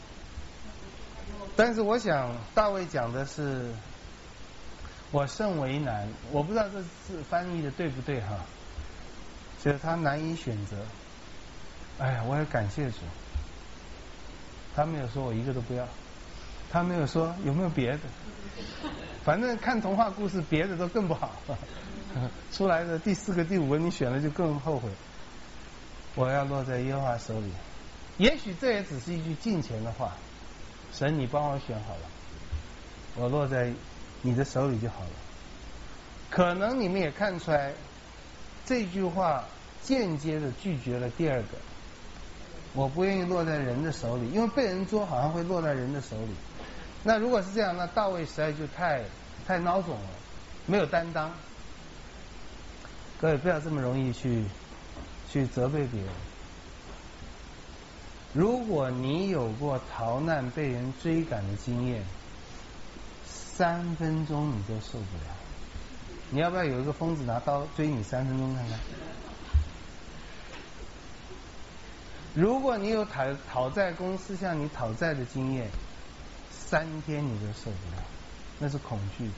但是我想大卫讲的是我甚为难，我不知道这字翻译的对不对哈，就是他难以选择。哎呀，我也感谢主，他没有说我一个都不要，他没有说有没有别的，反正看童话故事别的都更不好，出来的第4个第5个你选了就更后悔。我要落在耶和华手里，也许这也只是一句敬虔的话，神你帮我选好了，我落在你的手里就好了。可能你们也看出来这句话间接的拒绝了第2个，我不愿意落在人的手里，因为被人捉好像会落在人的手里。那如果是这样，那大卫实在就太孬种了，没有担当。各位不要这么容易去责备别人。如果你有过逃难被人追赶的经验，3分钟你都受不了。你要不要有一个疯子拿刀追你3分钟看看？如果你有讨债公司向你讨债的经验，3天你都受不了，那是恐惧的。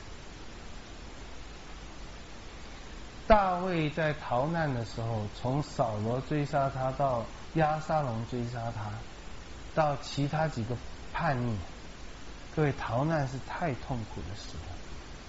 大卫在逃难的时候，从扫罗追杀他到押沙龙追杀他，到其他几个叛逆，各位逃难是太痛苦的事了，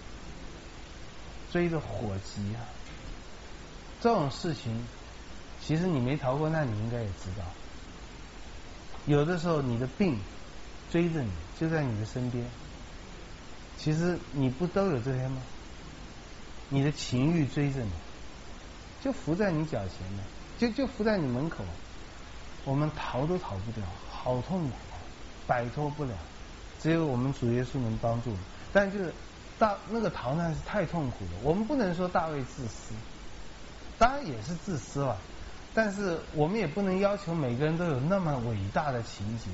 追得火急啊！这种事情，其实你没逃过难，你应该也知道。有的时候你的病追着你，就在你的身边。其实你不都有这些吗？你的情欲追着你，就伏在你脚前的，就伏在你门口，我们逃都逃不掉，好痛苦，摆脱不了。只有我们主耶稣能帮助。但就是那个逃难是太痛苦了。我们不能说大卫自私，当然也是自私了，但是我们也不能要求每个人都有那么伟大的情节。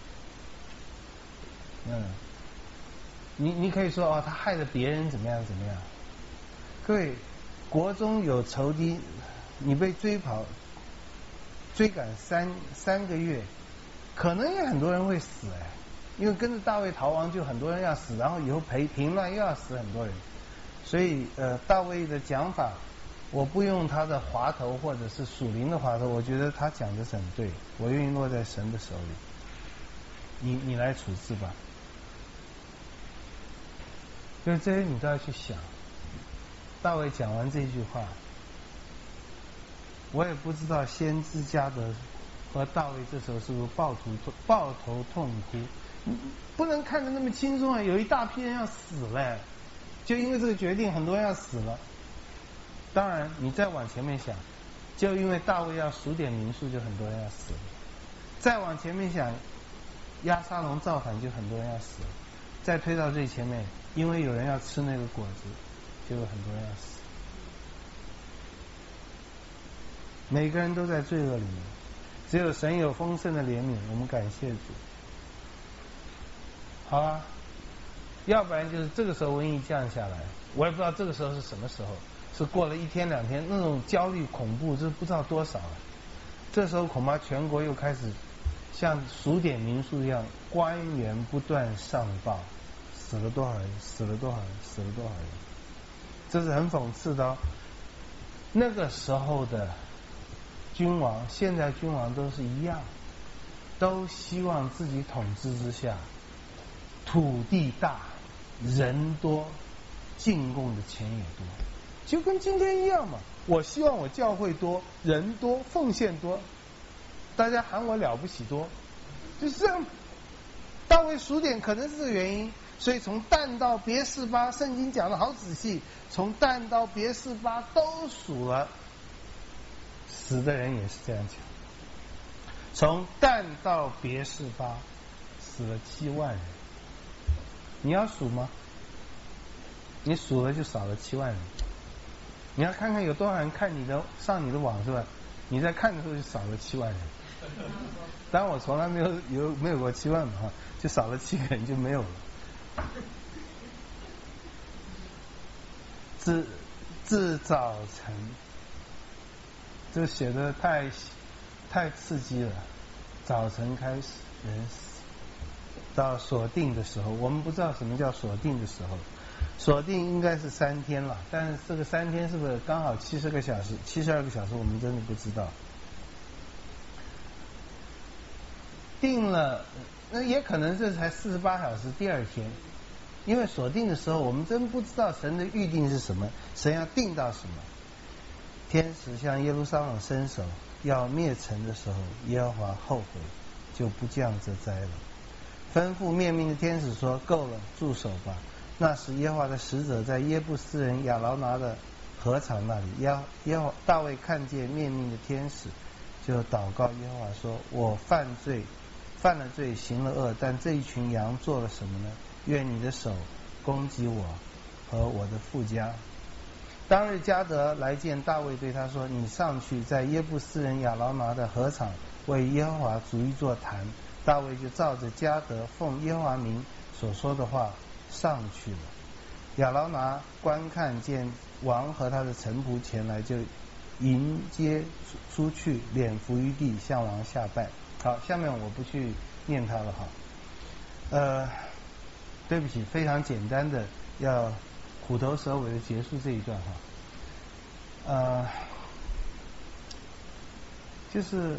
你可以说他害了别人怎么样怎么样。各位，国中有仇敌，你被追赶三个月，可能也很多人会死因为跟着大卫逃亡就很多人要死，然后以后平乱又要死很多人。所以大卫的讲法，我不用他的滑头或者是属灵的滑头，我觉得他讲的是很对。我愿意落在神的手里，你来处置吧。所以这些你都要去想。大卫讲完这句话，我也不知道先知迦得和大卫这时候是不是抱头痛哭。不能看得那么轻松有一大批人要死了，就因为这个决定很多人要死了。当然你再往前面想，就因为大卫要数点民数，就很多人要死了。再往前面想，押沙龙造反，就很多人要死了。再推到最前面，因为有人要吃那个果子，就有很多人要死。每个人都在罪恶里面，只有神有丰盛的怜悯，我们感谢主。好啊， 要不然就是这个时候瘟疫降下来，我也不知道这个时候是什么时候，是过了1天2天，那种焦虑恐怖这不知道多少了。这时候恐怕全国又开始像数点民数一样，官员不断上报，死了多少人，死了多少人，死了多少人，这是很讽刺的哦。那个时候的君王，现在君王都是一样，都希望自己统治之下土地大人多，进贡的钱也多，就跟今天一样嘛。我希望我教会多人多奉献多，大家喊我了不起多，就是这样。大卫数点可能是这个原因，所以从但到别是巴，圣经讲的好仔细，从但到别是巴都数了，死的人也是这样讲。从但到别是巴死了7万人，你要数吗？你数了就少了7万人。你要看看有多少人看你的上你的网是吧？你在看的时候就少了7万人。当然我从来没有过7万嘛，就少了7个人就没有了。自早晨，这写的太刺激了。早晨开始人死，到锁定的时候，我们不知道什么叫锁定的时候。锁定应该是3天了，但是这个3天是不是刚好70个小时、72个小时，我们真的不知道。定了，那也可能这才48小时，第2天，因为锁定的时候，我们真不知道神的预定是什么，神要定到什么。天使向耶路撒冷伸手要灭城的时候，耶和华后悔，就不降这灾了。吩咐灭命的天使说：“够了，住手吧。”那时耶和华的使者在耶布斯人亚劳拿的禾场那里，大卫看见灭命的天使，就祷告耶和华说：“我犯了罪，行了恶，但这一群羊做了什么呢？愿你的手攻击我和我的父家。”当日迦得来见大卫，对他说：“你上去，在耶布斯人亚劳拿的禾场为耶和华筑一座坛。”大卫就照着迦得奉耶和华名所说的话上去了。亚劳拿观看见王和他的臣仆前来，就迎接出去，脸伏于地，向王下拜。好，下面我不去念他了哈。对不起，非常简单的要虎头蛇尾的结束这一段哈。就是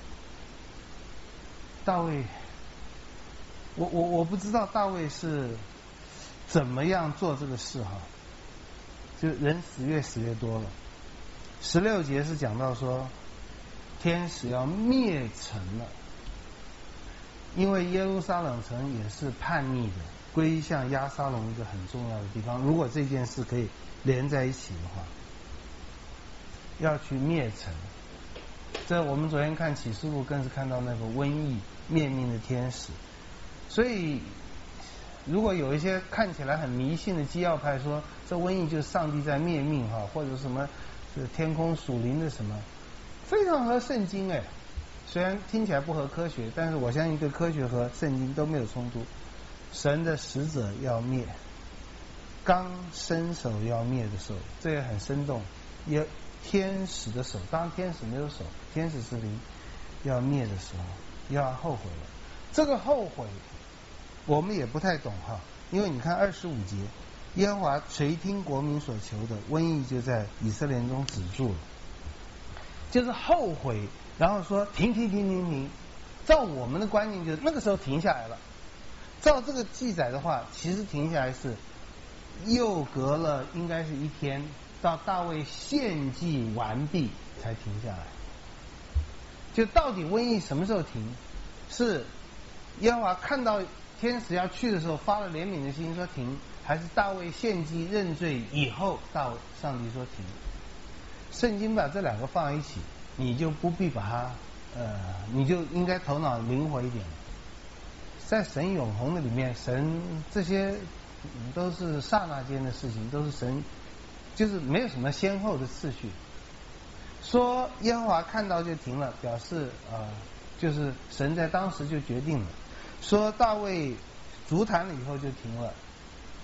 大卫，我不知道大卫是怎么样做这个事哈，就人死越多了。16节是讲到说，天使要灭城了，因为耶路撒冷城也是叛逆的，归向押沙龙一个很重要的地方。如果这件事可以连在一起的话，要去灭城。这我们昨天看启示录更是看到那个瘟疫灭命的天使。所以如果有一些看起来很迷信的基要派说这瘟疫就是上帝在灭命哈，或者什么是天空属灵的什么，非常合圣经哎。虽然听起来不合科学，但是我相信对科学和圣经都没有冲突。神的使者要灭，刚伸手要灭的时候，这也很生动。天使的手，当然天使没有手，天使是灵，要灭的时候要后悔了。这个后悔我们也不太懂哈，因为你看25节，耶和华垂听国民所求的，瘟疫就在以色列人中止住了，就是后悔，然后说停。照我们的观念就是那个时候停下来了，照这个记载的话，其实停下来是又隔了应该是1天，到大卫献祭完毕才停下来。就到底瘟疫什么时候停？是耶和华看到天使要去的时候发了怜悯的心说停，还是大卫献祭认罪以后到上帝说停？圣经把这2个放在一起，你就不必把它你就应该头脑灵活一点。在神永恒的里面，神这些都是刹那间的事情，都是神就是没有什么先后的次序。说耶和华看到就停了，表示就是神在当时就决定了。说大卫足坛了以后就停了，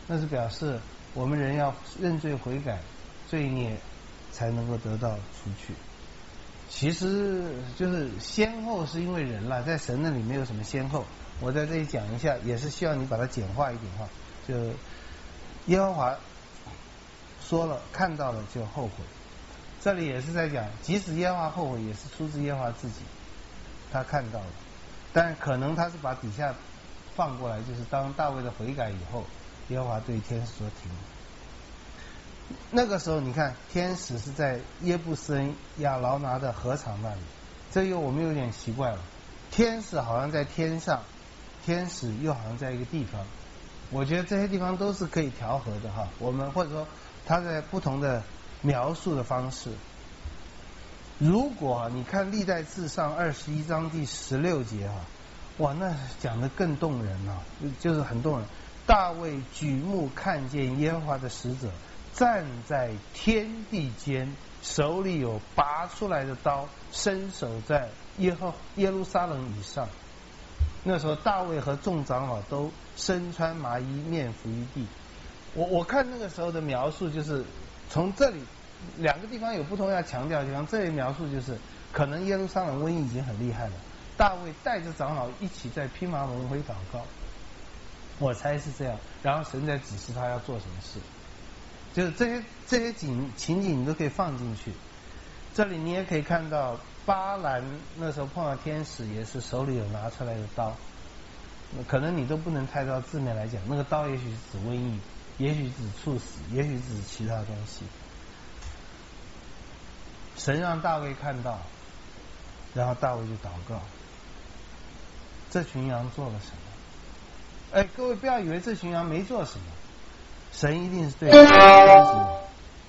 那是表示我们人要认罪悔改，罪孽才能够得到除去。其实就是先后是因为人了，在神那里没有什么先后。我在这里讲一下，也是希望你把它简化一点哈。就耶和华说了，看到了就后悔。这里也是在讲，即使耶和华后悔，也是出自耶和华自己，他看到了，但可能他是把底下放过来，就是当大卫的悔改以后，耶和华对天使说停。那个时候你看，天使是在耶布斯人亚劳拿的禾场那里，这我们有点奇怪了。天使好像在天上，天使又好像在一个地方。我觉得这些地方都是可以调和的哈。我们或者说他在不同的描述的方式。如果你看历代志上21章第16节哈，哇，那讲得更动人了，就是很动人。大卫举目看见耶和华的使者站在天地间，手里有拔出来的刀，伸手在耶路撒冷以上。那时候大卫和众长老都身穿麻衣，面伏于地。我看那个时候的描述，就是从这里两个地方有不同要强调的地方。这里描述就是可能耶路撒冷瘟疫已经很厉害了，大卫带着长老一起在披麻蒙灰祷告，我猜是这样。然后神在指示他要做什么事，就是这些情景你都可以放进去。这里你也可以看到巴兰那时候碰到天使，也是手里有拿出来的刀，可能你都不能太到字面来讲，那个刀也许是指瘟疫，也许指处死，也许指其他东西。神让大卫看到，然后大卫就祷告，这群羊做了什么？哎，各位不要以为这群羊没做什么，神一定是对他。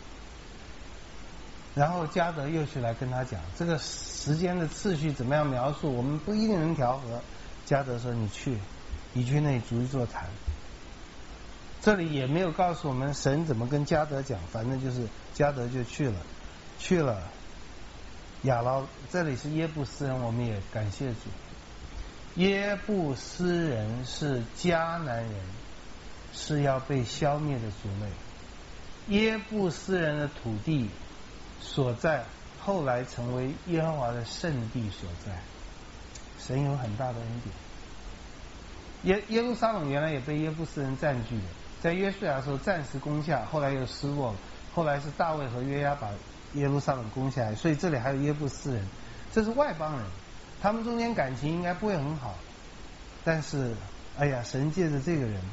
然后加德又去来跟他讲这个时间的次序怎么样描述，我们不一定能调和。加德说你去那里逐一座谈。这里也没有告诉我们神怎么跟加德讲，反正就是加德就去了亚劳，这里是耶布斯人，我们也感谢主。耶布斯人是迦南人，是要被消灭的族类。耶布斯人的土地所在后来成为耶和华的圣地所在，神有很大的恩典。耶路撒冷原来也被耶布斯人占据了，在约书亚的时候暂时攻下，后来又失落了，后来是大卫和约押把耶路撒冷攻下来，所以这里还有耶布斯人，这是外邦人，他们中间感情应该不会很好，但是哎呀，神借着这个人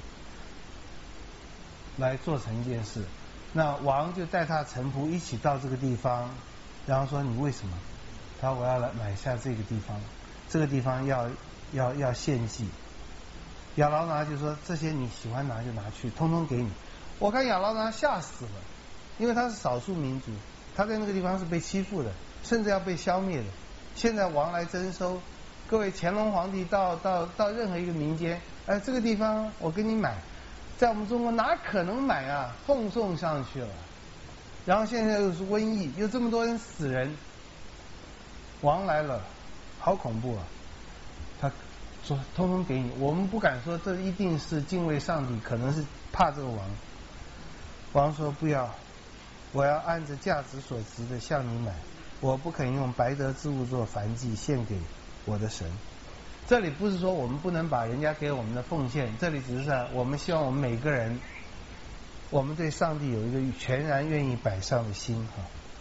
来做成一件事。那王就带他臣仆一起到这个地方，然后说你为什么？他说我要来买下这个地方，这个地方要献祭。亚劳拿就说这些你喜欢拿就拿去，通通给你。我看亚劳拿吓死了，因为他是少数民族，他在那个地方是被欺负的，甚至要被消灭的。现在王来征收，各位乾隆皇帝到任何一个民间，哎，这个地方我给你买。在我们中国哪可能买啊，奉送上去了。然后现在又是瘟疫，有这么多人死人，王来了，好恐怖啊。他说通通给你，我们不敢说这一定是敬畏上帝，可能是怕这个王。王说不要，我要按着价值所值的向你买，我不肯用白得之物做燔祭献给我的神。这里不是说我们不能把人家给我们的奉献，这里只是我们希望我们每个人，我们对上帝有一个全然愿意摆上的心哈。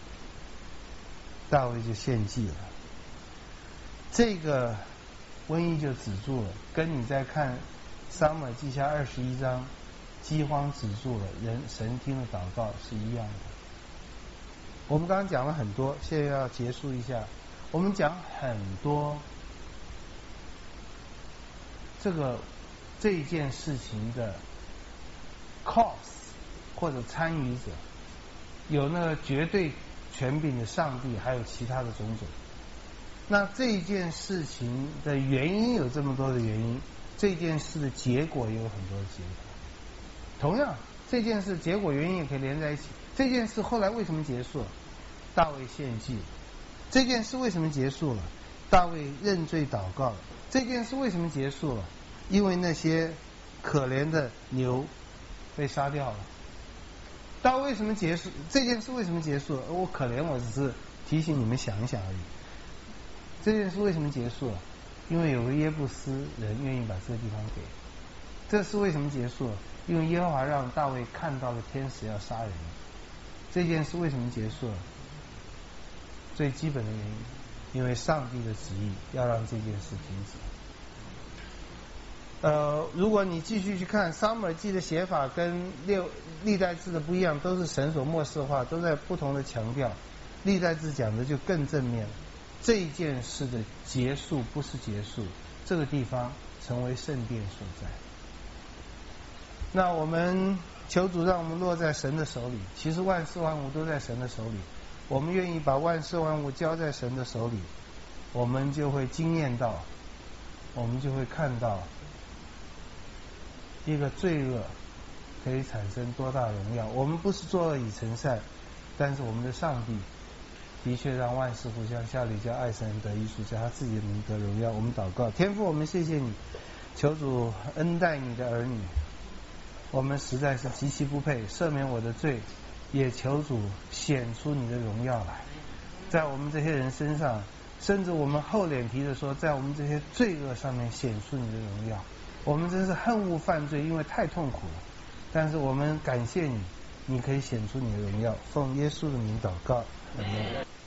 大卫就献祭了，这个瘟疫就止住了，跟你在看撒母耳记下21章饥荒止住了，神听了祷告是一样的。我们刚刚讲了很多，现在要结束一下。我们讲很多这一件事情的 cause 或者参与者，有那个绝对权柄的上帝，还有其他的种种。那这件事情的原因有这么多的原因，这件事的结果也有很多的结果。同样，这件事结果原因也可以连在一起。这件事后来为什么结束了？大卫献祭。这件事为什么结束了？大卫认罪祷告了。这件事为什么结束了？因为那些可怜的牛被杀掉了。到为什么结束这件事？为什么结束了？我可怜，我只是提醒你们想一想而已。这件事为什么结束了？因为有个耶布斯人愿意把这个地方给。这是为什么结束了？因为耶和华让大卫看到了天使要杀人。这件事为什么结束了？最基本的原因，因为上帝的旨意要让这件事停止。如果你继续去看撒母耳记的写法跟历代志的不一样，都是神所默示的话，都在不同的强调。历代志讲的就更正面，这件事的结束不是结束，这个地方成为圣殿所在。那我们求主让我们落在神的手里，其实万事万物都在神的手里，我们愿意把万事万物交在神的手里，我们就会经验到，我们就会看到一个罪恶可以产生多大荣耀。我们不是作恶以成善，但是我们的上帝的确让万事互相效力，叫爱神得益处，叫他自己的名得荣耀。我们祷告，天父，我们谢谢你，求主恩待你的儿女，我们实在是极其不配，赦免我的罪，也求主显出你的荣耀来，在我们这些人身上，甚至我们厚脸皮的说，在我们这些罪恶上面显出你的荣耀。我们真是恨恶犯罪，因为太痛苦了，但是我们感谢你，你可以显出你的荣耀。奉耶稣的名祷告，阿们。